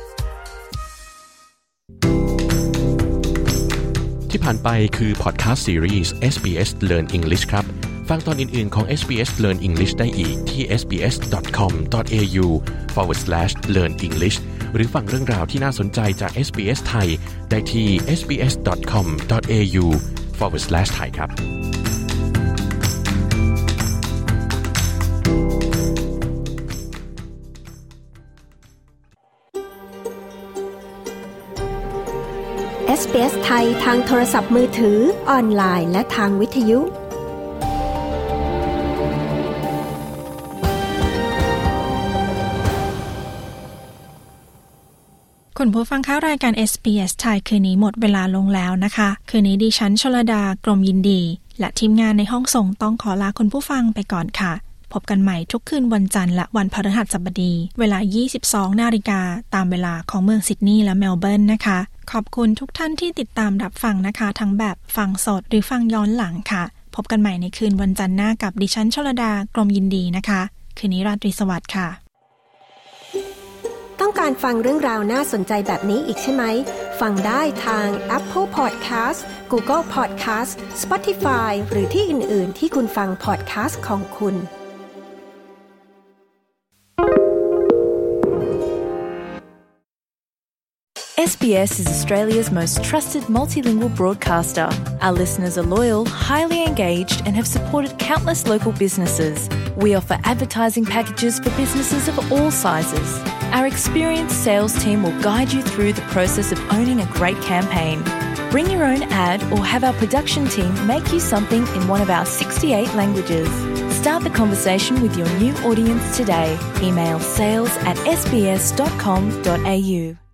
[SPEAKER 15] ที่ผ่านไปคือพอดคาสต์ซีรีส์ เอส บี เอส Learn English ครับฟังตอนอื่นๆของ เอส บี เอส Learn English ได้อีกที่ sbs.com.au forward slash learn English หรือฟังเรื่องราวที่น่าสนใจจาก เอส บี เอส ไทยได้ที่ sbs.com.au forward slash thai ครับ
[SPEAKER 3] เอส บี เอส ไทยทางโทรศัพท์มือถือออนไลน์และทางวิทยุ
[SPEAKER 5] คุณผู้ฟังคะรายการ เอส บี เอส ไทยคืนนี้หมดเวลาลงแล้วนะคะคืนนี้ดิฉันชลดากรมยินดีและทีมงานในห้องส่งต้องขอลาคุณผู้ฟังไปก่อนค่ะพบกันใหม่ทุกคืนวันจันทร์และวันพฤหัสบดีเวลา ยี่สิบสองนาฬิกาตามเวลาของเมืองซิดนีย์และเมลเบิร์นนะคะขอบคุณทุกท่านที่ติดตามรับฟังนะคะทั้งแบบฟังสดหรือฟังย้อนหลังค่ะพบกันใหม่ในคืนวันจันทร์หน้ากับดิฉันชลดากรมยินดีนะคะคืนนี้ราตรีสวัสดิ์ค่ะ
[SPEAKER 3] ต้องการฟังเรื่องราวน่าสนใจแบบนี้อีกใช่ไหมฟังได้ทาง Apple Podcast Google Podcast Spotify หรือที่อื่นๆที่คุณฟัง podcast ของคุณ
[SPEAKER 2] เอส บี เอส is Australia's most trusted multilingual broadcaster. Our listeners are loyal, highly engaged, and have supported countless local businesses. We offer advertising packages for businesses of all sizes. Our experienced sales team will guide you through the process of owning a great campaign. Bring your own ad or have our production team make you something in one of our sixty-eight languages. Start the conversation with your new audience today. Email sales at s b s dot com dot a u.